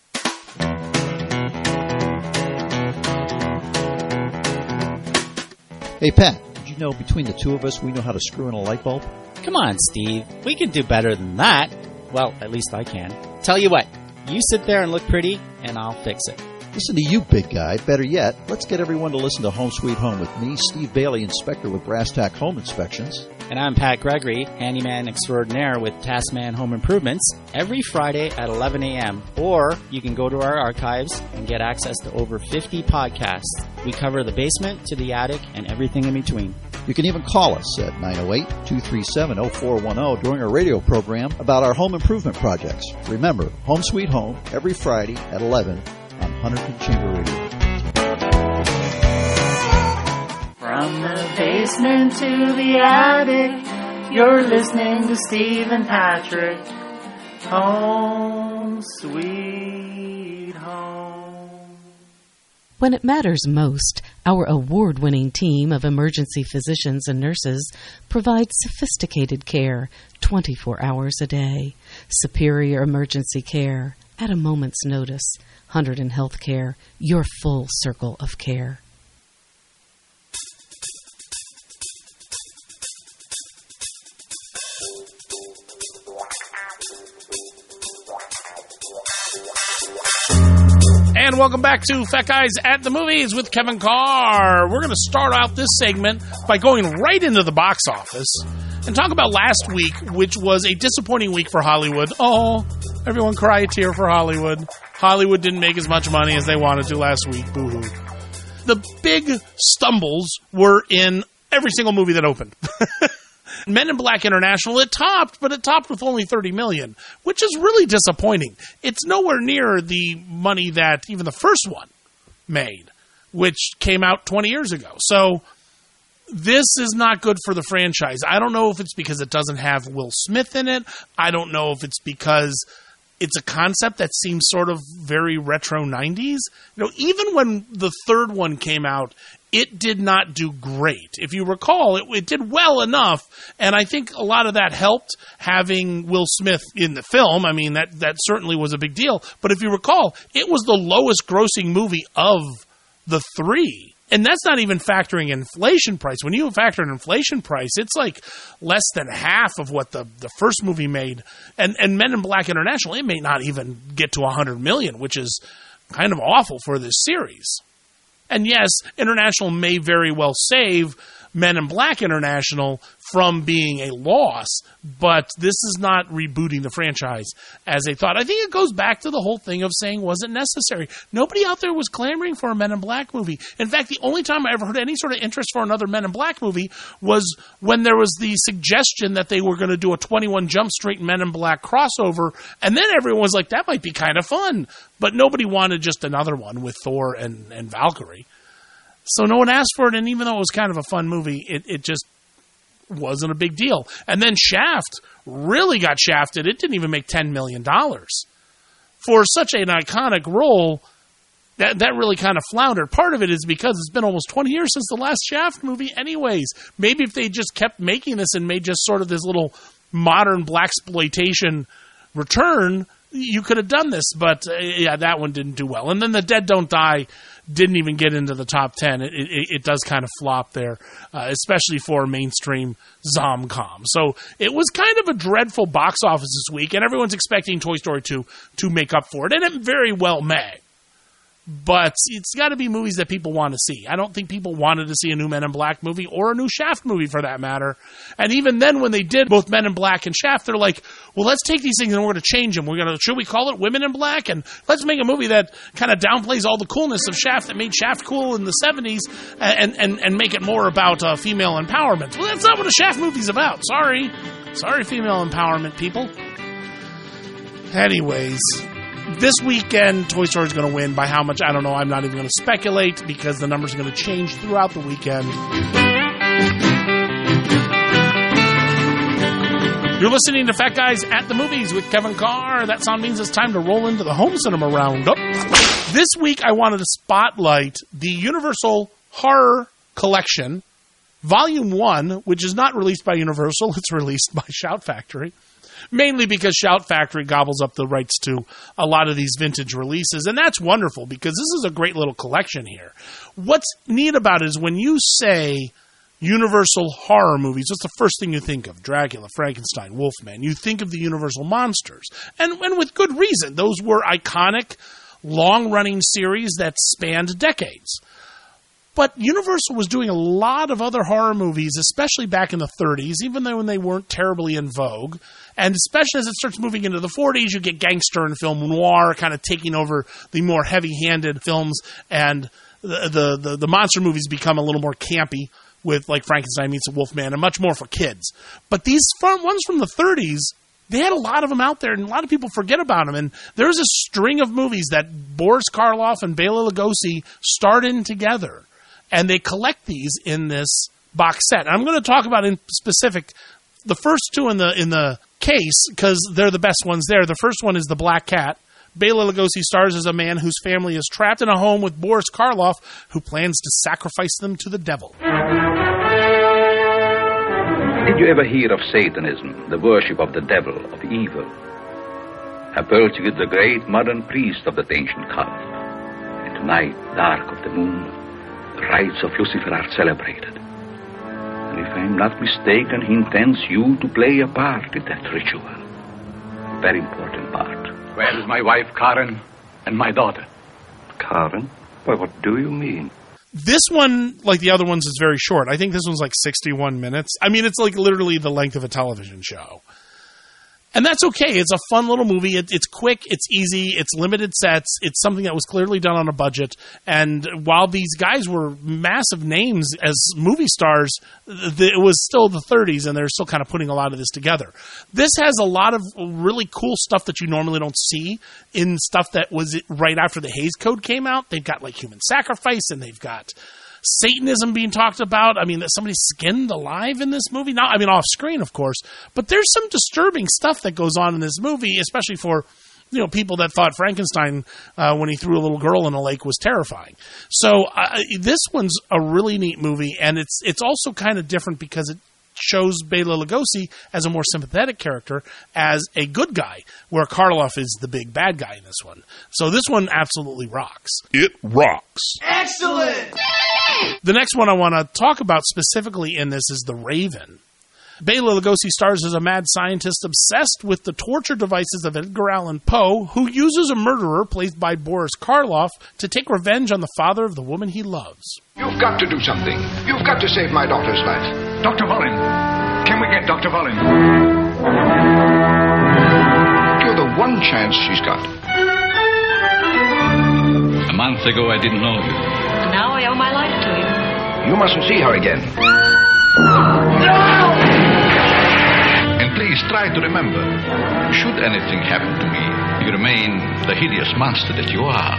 Hey, Pat, did you know between the two of us, we know how to screw in a light bulb? Come on, Steve. We can do better than that. Well, at least I can. Tell you what, you sit there and look pretty, and I'll fix it. Listen to you, big guy. Better yet, let's get everyone to listen to Home Sweet Home with me, Steve Bailey, inspector with Brass Tack Home Inspections. And I'm Pat Gregory, handyman extraordinaire with Taskman Home Improvements, every Friday at 11 a.m. Or you can go to our archives and get access to over 50 podcasts. We cover the basement to the attic and everything in between. You can even call us at 908-237-0410 during our radio program about our home improvement projects. Remember, Home Sweet Home, every Friday at 11 on Hunterdon Chamber Radio. From the basement to the attic, you're listening to Steve and Patrick. Home Sweet Home. When it matters most, our award-winning team of emergency physicians and nurses provides sophisticated care 24 hours a day. Superior emergency care at a moment's notice. Hunterdon Healthcare, your full circle of care. And welcome back to Fat Guys at the Movies with Kevin Carr. We're going to start out this segment by going right into the box office and talk about last week, which was a disappointing week for Hollywood. Oh, everyone cry a tear for Hollywood. Hollywood didn't make as much money as they wanted to last week. Boo-hoo. The big stumbles were in every single movie that opened. Men in Black International, it topped, but it topped with only $30 million, which is really disappointing. It's nowhere near the money that even the first one made, which came out 20 years ago. So this is not good for the franchise. I don't know if it's because it doesn't have Will Smith in it. I don't know if it's because it's a concept that seems sort of very retro 90s. You know, even when the third one came out, it did not do great. If you recall, it did well enough, and I think a lot of that helped having Will Smith in the film. I mean, that certainly was a big deal. But if you recall, it was the lowest grossing movie of the three. And that's not even factoring inflation price. When you factor in inflation price, it's like less than half of what the first movie made. And Men in Black International, it may not even get to $100 million, which is kind of awful for this series. And yes, International may very well save Men in Black International from being a loss, but this is not rebooting the franchise as they thought. I think it goes back to the whole thing of saying, was it necessary? Nobody out there was clamoring for a Men in Black movie. In fact, the only time I ever heard any sort of interest for another Men in Black movie was when there was the suggestion that they were going to do a 21 Jump Street Men in Black crossover, and then everyone was like, that might be kind of fun. But nobody wanted just another one with Thor and Valkyrie. So no one asked for it, and even though it was kind of a fun movie, it just wasn't a big deal. And then Shaft really got shafted. It didn't even make $10 million. For such an iconic role, that really kind of floundered. Part of it is because it's been almost 20 years since the last Shaft movie anyways. Maybe if they just kept making this and made just sort of this little modern blaxploitation return, you could have done this. But, yeah, that one didn't do well. And then The Dead Don't Die didn't even get into the top 10. It does kind of flop there, especially for mainstream Zomcom. So it was kind of a dreadful box office this week, and everyone's expecting Toy Story 2 to make up for it, and it very well may. but it's got to be movies that people want to see. I don't think people wanted to see a new Men in Black movie or a new Shaft movie for that matter. And even then, when they did both Men in Black and Shaft, they're like, well, let's take these things and we're going to change them. Should we call it Women in Black? And let's make a movie that kind of downplays all the coolness of Shaft that made Shaft cool in the 70s and make it more about female empowerment. Well, that's not what a Shaft movie's about. Sorry, female empowerment people. Anyways, this weekend, Toy Story is going to win by how much? I don't know. I'm not even going to speculate because the numbers are going to change throughout the weekend. You're listening to Fat Guys at the Movies with Kevin Carr. That sound means it's time to roll into the home cinema roundup. This week, I wanted to spotlight the Universal Horror Collection, Volume 1, which is not released by Universal. It's released by Shout Factory. Mainly because Shout Factory gobbles up the rights to a lot of these vintage releases. And that's wonderful because this is a great little collection here. What's neat about it is when you say Universal horror movies, what's the first thing you think of? Dracula, Frankenstein, Wolfman. You think of the Universal monsters. And with good reason. Those were iconic, long-running series that spanned decades. But Universal was doing a lot of other horror movies, especially back in the 30s, even though when they weren't terribly in vogue. And especially as it starts moving into the 40s, you get gangster and film noir kind of taking over the more heavy-handed films, and the monster movies become a little more campy with, like, Frankenstein meets a Wolfman, and much more for kids. But these ones from the 30s, they had a lot of them out there, and a lot of people forget about them. And there's a string of movies that Boris Karloff and Bela Lugosi starred in together. And they collect these in this box set. And I'm going to talk about in specific the first two in the case because they're the best ones there. The first one is The Black Cat. Bela Lugosi stars as a man whose family is trapped in a home with Boris Karloff, who plans to sacrifice them to the devil. Did you ever hear of Satanism, the worship of the devil, of evil? Approaching it, the great modern priest of that ancient cult. And tonight, dark of the moon, the rites of Lucifer are celebrated. And if I'm not mistaken, he intends you to play a part in that ritual. A very important part. Where is my wife, Karen, and my daughter? Karen? Why, what do you mean? This one, like the other ones, is very short. I think this one's like 61 minutes. I mean, it's like literally the length of a television show. And that's okay. It's a fun little movie. It's quick. It's easy. It's limited sets. It's something that was clearly done on a budget. And while these guys were massive names as movie stars, it was still the 30s, and they're still kind of putting a lot of this together. This has a lot of really cool stuff that you normally don't see in stuff that was right after the Hays Code came out. They've got like human sacrifice, and they've got Satanism being talked about. I mean, that somebody's skinned alive in this movie. Not, I mean, off screen, of course, but there's some disturbing stuff that goes on in this movie, especially for, you know, people that thought Frankenstein, when he threw a little girl in a lake, was terrifying. So this one's a really neat movie, and it's also kind of different because it shows Bela Lugosi as a more sympathetic character, as a good guy, where Karloff is the big bad guy in this one. So this one absolutely rocks. It rocks. Excellent! The next one I want to talk about specifically in this is The Raven. Bela Lugosi stars as a mad scientist obsessed with the torture devices of Edgar Allan Poe, who uses a murderer, played by Boris Karloff, to take revenge on the father of the woman he loves. You've got to do something. You've got to save my daughter's life. Dr. Volin. Can we get Dr. Volin? You're the one chance she's got. A month ago, I didn't know you. Now I owe my life to you. You mustn't see her again. No! And please try to remember, should anything happen to me, you remain the hideous monster that you are.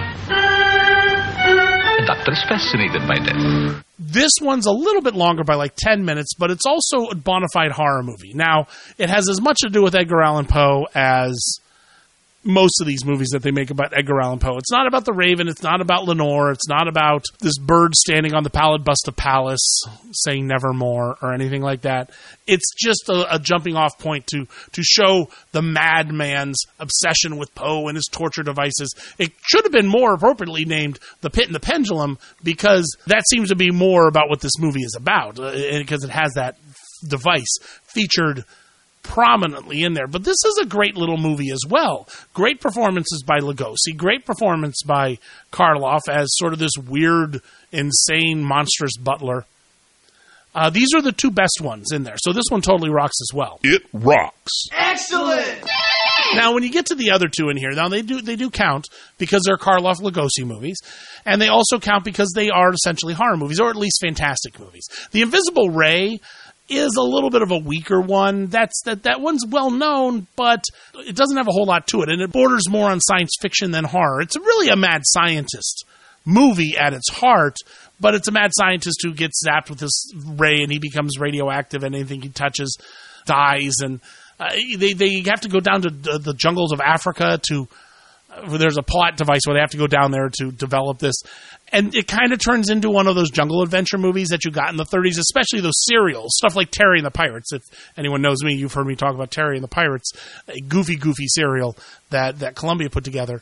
The doctor is fascinated by death. This one's a little bit longer by like 10 minutes, but it's also a bona fide horror movie. Now, it has as much to do with Edgar Allan Poe as most of these movies that they make about Edgar Allan Poe. It's not about the Raven. It's not about Lenore. It's not about this bird standing on the pallid bust of Pallas saying nevermore or anything like that. It's just a jumping off point to show the madman's obsession with Poe and his torture devices. It should have been more appropriately named The Pit and the Pendulum, because that seems to be more about what this movie is about, because it has that device featured prominently in there. But this is a great little movie as well. Great performances by Lugosi, great performance by Karloff as sort of this weird, insane, monstrous butler. These are the two best ones in there. So this one totally rocks as well. It rocks. Excellent! Now, when you get to the other two in here, now they do count because they're Karloff Lugosi movies, and they also count because they are essentially horror movies, or at least fantastic movies. The Invisible Ray is a little bit of a weaker one. That one's well known, but it doesn't have a whole lot to it, and it borders more on science fiction than horror. It's really a mad scientist movie at its heart, but it's a mad scientist who gets zapped with this ray, and he becomes radioactive, and anything he touches dies, and they have to go down to the jungles of Africa to. There's a plot device where they have to go down there to develop this. And it kind of turns into one of those jungle adventure movies that you got in the 30s, especially those serials, stuff like Terry and the Pirates. If anyone knows me, you've heard me talk about Terry and the Pirates, a goofy serial that Columbia put together.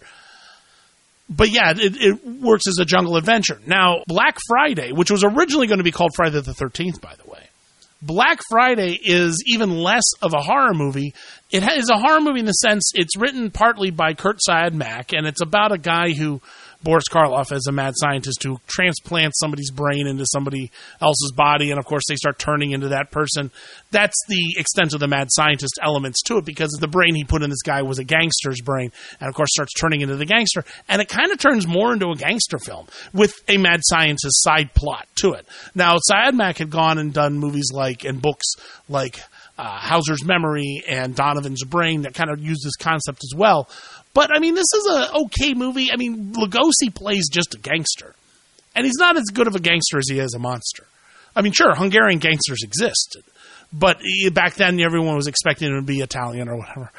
But yeah, it works as a jungle adventure. Now, Black Friday, which was originally going to be called Friday the 13th, by the way, Black Friday is even less of a horror movie. It is a horror movie in the sense it's written partly by Kurt Siodmak, and it's about a guy who, Boris Karloff, as a mad scientist, who transplants somebody's brain into somebody else's body, and of course they start turning into that person. That's the extent of the mad scientist elements to it, because the brain he put in this guy was a gangster's brain, and of course starts turning into the gangster, and it kind of turns more into a gangster film with a mad scientist side plot to it. Now, Siodmak had gone and done movies like, and books like Hauser's Memory and Donovan's Brain that kind of use this concept as well. But, I mean, this is an okay movie. I mean, Lugosi plays just a gangster. And he's not as good of a gangster as he is a monster. I mean, sure, Hungarian gangsters existed. But back then, everyone was expecting him to be Italian or whatever.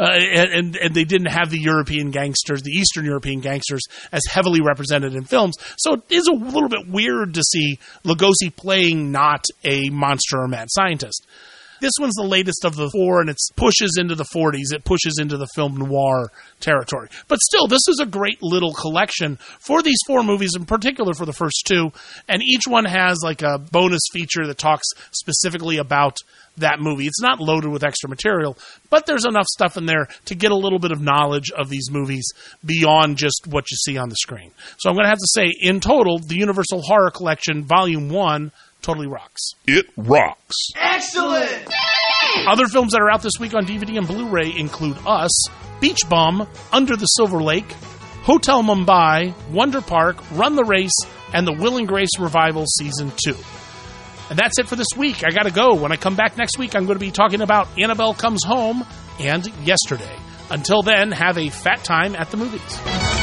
And they didn't have the European gangsters, the Eastern European gangsters, as heavily represented in films. So it is a little bit weird to see Lugosi playing not a monster or mad scientist. This one's the latest of the four, and it pushes into the 40s. It pushes into the film noir territory. But still, this is a great little collection for these four movies, in particular for the first two. And each one has like a bonus feature that talks specifically about that movie. It's not loaded with extra material, but there's enough stuff in there to get a little bit of knowledge of these movies beyond just what you see on the screen. So I'm going to have to say, in total, the Universal Horror Collection, Volume 1, totally rocks. It rocks. Excellent! Other films that are out this week on DVD and Blu-ray include Us, Beach Bum, Under the Silver Lake, Hotel Mumbai, Wonder Park, Run the Race, and the Will and Grace Revival Season 2. And that's it for this week. I gotta go. When I come back next week, I'm going to be talking about Annabelle Comes Home and Yesterday. Until then, have a fat time at the movies.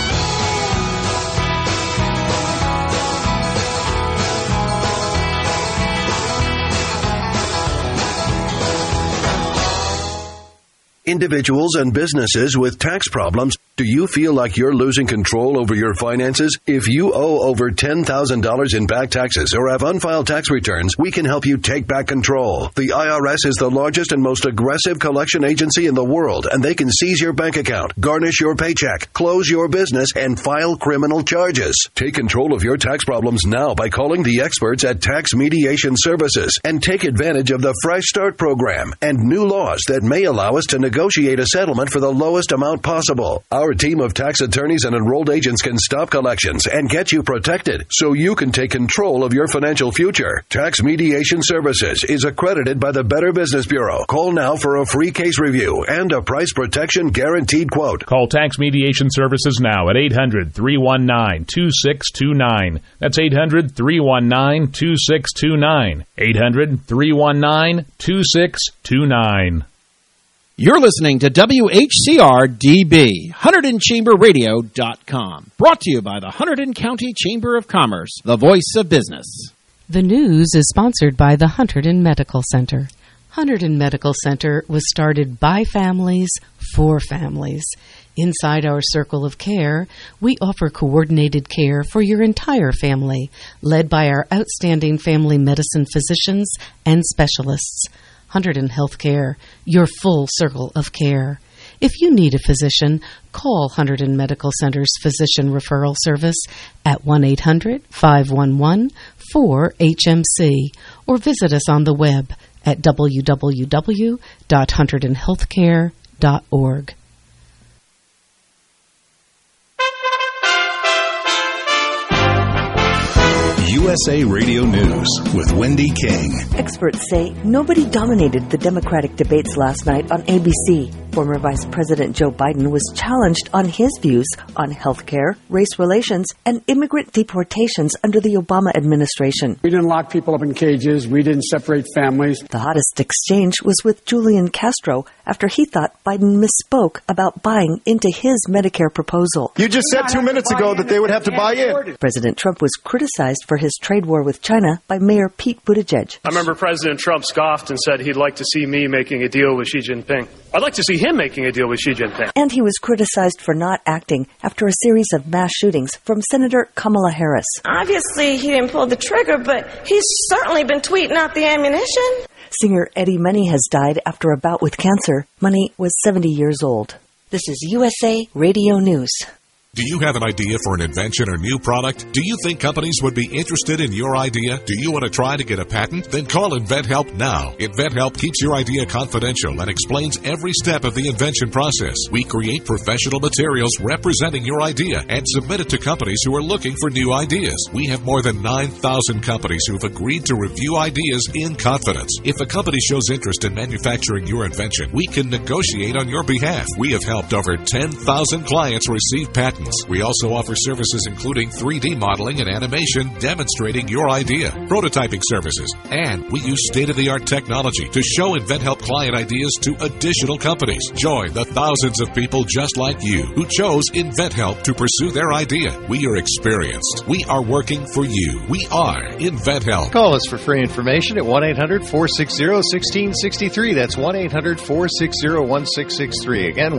Individuals and businesses with tax problems, do you feel like you're losing control over your finances? If you owe over $10,000 in back taxes or have unfiled tax returns, we can help you take back control. The IRS is the largest and most aggressive collection agency in the world, and they can seize your bank account, garnish your paycheck, close your business, and file criminal charges. Take control of your tax problems now by calling the experts at Tax Mediation Services and take advantage of the Fresh Start program and new laws that may allow us to negotiate a settlement for the lowest amount possible. Our team of tax attorneys and enrolled agents can stop collections and get you protected so you can take control of your financial future. Tax Mediation Services is accredited by the Better Business Bureau. Call now for a free case review and a price protection guaranteed quote. Call Tax Mediation Services now at 800-319-2629. That's 800-319-2629. 800-319-2629. You're listening to WHCR-DB, HunterdonChamberRadio.com. Brought to you by the Hunterdon County Chamber of Commerce, the voice of business. The news is sponsored by the Hunterdon Medical Center. Hunterdon Medical Center was started by families for families. Inside our circle of care, we offer coordinated care for your entire family, led by our outstanding family medicine physicians and specialists. Hunterdon Healthcare, your full circle of care. If you need a physician, call Hunterdon Medical Center's Physician Referral Service at 1-800-511-4HMC or visit us on the web at www.hunterdonhealthcare.org. USA Radio News with Wendy King. Experts say nobody dominated the Democratic debates last night on ABC. Former Vice President Joe Biden was challenged on his views on health care, race relations, and immigrant deportations under the Obama administration. We didn't lock people up in cages. We didn't separate families. The hottest exchange was with Julian Castro after he thought Biden misspoke about buying into his Medicare proposal. You just said 2 minutes ago that they would have to buy in. President Trump was criticized for his trade war with China by Mayor Pete Buttigieg. I remember President Trump scoffed and said he'd like to see me making a deal with Xi Jinping. I'd like to see him making a deal with Xi Jinping. And he was criticized for not acting after a series of mass shootings from Senator Kamala Harris. Obviously, he didn't pull the trigger, but he's certainly been tweeting out the ammunition. Singer Eddie Money has died after a bout with cancer. Money was 70 years old. This is USA Radio News. Do you have an idea for an invention or new product? Do you think companies would be interested in your idea? Do you want to try to get a patent? Then call InventHelp now. InventHelp keeps your idea confidential and explains every step of the invention process. We create professional materials representing your idea and submit it to companies who are looking for new ideas. We have more than 9,000 companies who have agreed to review ideas in confidence. If a company shows interest in manufacturing your invention, we can negotiate on your behalf. We have helped over 10,000 clients receive patents. We also offer services including 3D modeling and animation demonstrating your idea, prototyping services, and we use state-of-the-art technology to show InventHelp client ideas to additional companies. Join the thousands of people just like you who chose InventHelp to pursue their idea. We are experienced. We are working for you. We are InventHelp. Call us for free information at 1-800-460-1663. That's 1-800-460-1663. Again,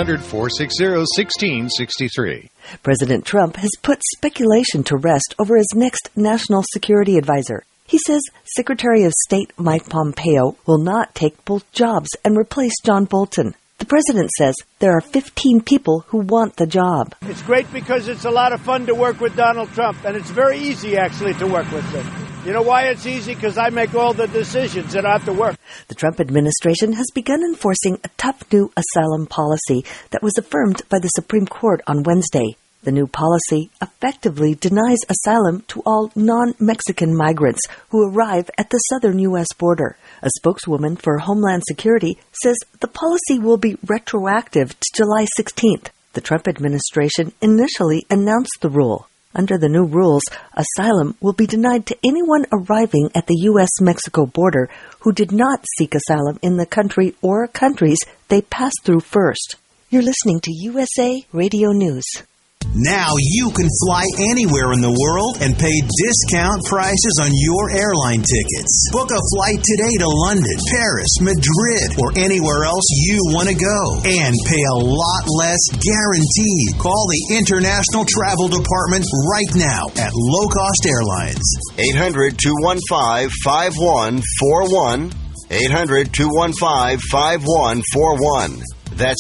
1-800-460-1663. President Trump has put speculation to rest over his next national security advisor. He says Secretary of State Mike Pompeo will not take both jobs and replace John Bolton. The president says there are 15 people who want the job. It's great because it's a lot of fun to work with Donald Trump, and it's very easy, actually, to work with him. You know why it's easy? Because I make all the decisions and I have to work. The Trump administration has begun enforcing a tough new asylum policy that was affirmed by the Supreme Court on Wednesday. The new policy effectively denies asylum to all non-Mexican migrants who arrive at the southern U.S. border. A spokeswoman for Homeland Security says the policy will be retroactive to July 16th. The Trump administration initially announced the rule. Under the new rules, asylum will be denied to anyone arriving at the U.S.-Mexico border who did not seek asylum in the country or countries they passed through first. You're listening to USA Radio News. Now you can fly anywhere in the world and pay discount prices on your airline tickets. Book a flight today to London, Paris, Madrid, or anywhere else you want to go. And pay a lot less guaranteed. Call the International Travel Department right now at Low Cost Airlines. 800-215-5141. 800-215-5141. That's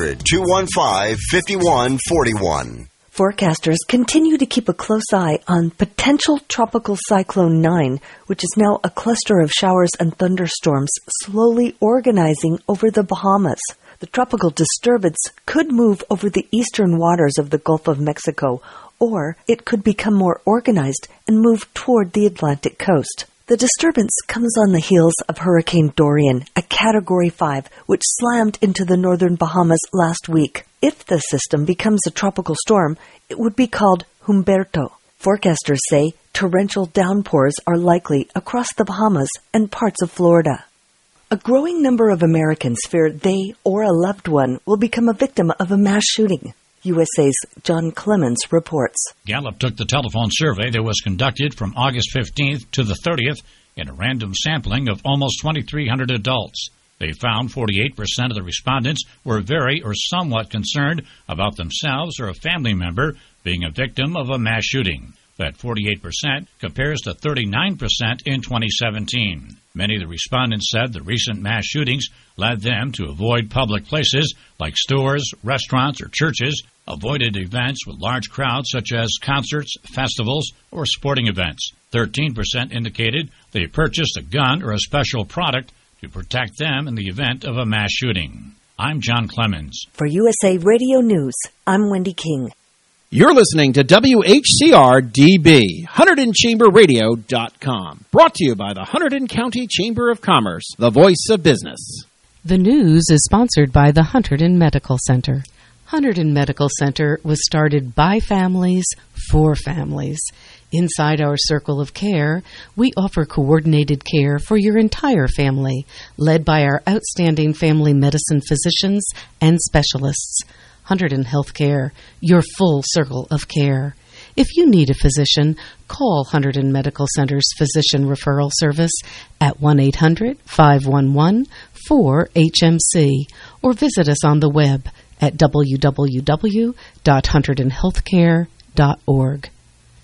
800-215-5141. Forecasters continue to keep a close eye on potential Tropical Cyclone 9, which is now a cluster of showers and thunderstorms slowly organizing over the Bahamas. The tropical disturbance could move over the eastern waters of the Gulf of Mexico, or it could become more organized and move toward the Atlantic coast. The disturbance comes on the heels of Hurricane Dorian, a Category 5, which slammed into the northern Bahamas last week. If the system becomes a tropical storm, it would be called Humberto. Forecasters say torrential downpours are likely across the Bahamas and parts of Florida. A growing number of Americans fear they or a loved one will become a victim of a mass shooting. USA's John Clemens reports. Gallup took the telephone survey that was conducted from August 15th to the 30th in a random sampling of almost 2,300 adults. They found 48% of the respondents were very or somewhat concerned about themselves or a family member being a victim of a mass shooting. That 48% compares to 39% in 2017. Many of the respondents said the recent mass shootings led them to avoid public places like stores, restaurants, or churches, avoided events with large crowds such as concerts, festivals, or sporting events. 13% indicated they purchased a gun or a special product to protect them in the event of a mass shooting. I'm John Clemens. For USA Radio News, I'm Wendy King. You're listening to WHCR-DB, HunterdonChamberRadio.com. Brought to you by the Hunterdon County Chamber of Commerce, the voice of business. The news is sponsored by the Hunterdon Medical Center. Hunterdon Medical Center was started by families for families. Inside our circle of care, we offer coordinated care for your entire family, led by our outstanding family medicine physicians and specialists. Hunterdon Healthcare, your full circle of care. If you need a physician, call Hunterdon Medical Center's Physician Referral Service at 1-800-511-4HMC or visit us on the web at www.hunterdonhealthcare.org.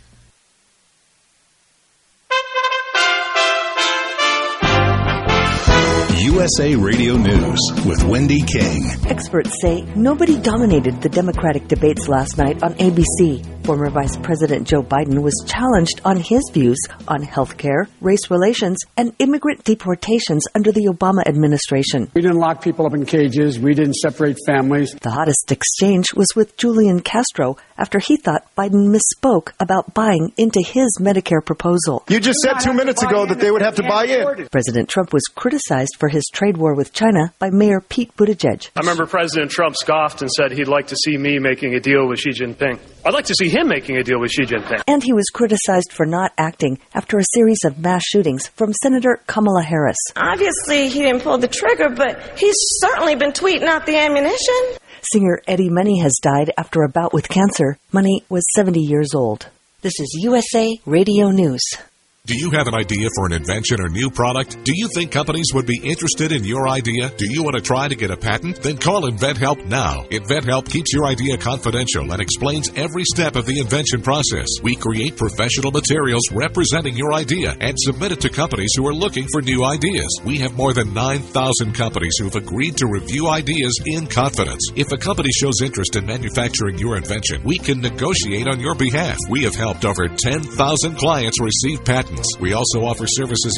USA Radio News with Wendy King. Experts say nobody dominated the Democratic debates last night on ABC. Former Vice President Joe Biden was challenged on his views on health care, race relations, and immigrant deportations under the Obama administration. We didn't lock people up in cages. We didn't separate families. The hottest exchange was with Julian Castro after he thought Biden misspoke about buying into his Medicare proposal. You just said 2 minutes ago that they would have to buy in. President Trump was criticized for his trade war with China by Mayor Pete Buttigieg. I remember President Trump scoffed and said he'd like to see me making a deal with Xi Jinping. I'd like to see him making a deal with Xi Jinping. And he was criticized for not acting after a series of mass shootings from Senator Kamala Harris. Obviously, he didn't pull the trigger, but he's certainly been tweeting out the ammunition. Singer Eddie Money has died after a bout with cancer. Money was 70 years old. This is USA Radio News. Do you have an idea for an invention or new product? Do you think companies would be interested in your idea? Do you want to try to get a patent? Then call InventHelp now. InventHelp keeps your idea confidential and explains every step of the invention process. We create professional materials representing your idea and submit it to companies who are looking for new ideas. We have more than 9,000 companies who have agreed to review ideas in confidence. If a company shows interest in manufacturing your invention, we can negotiate on your behalf. We have helped over 10,000 clients receive patents. We also offer services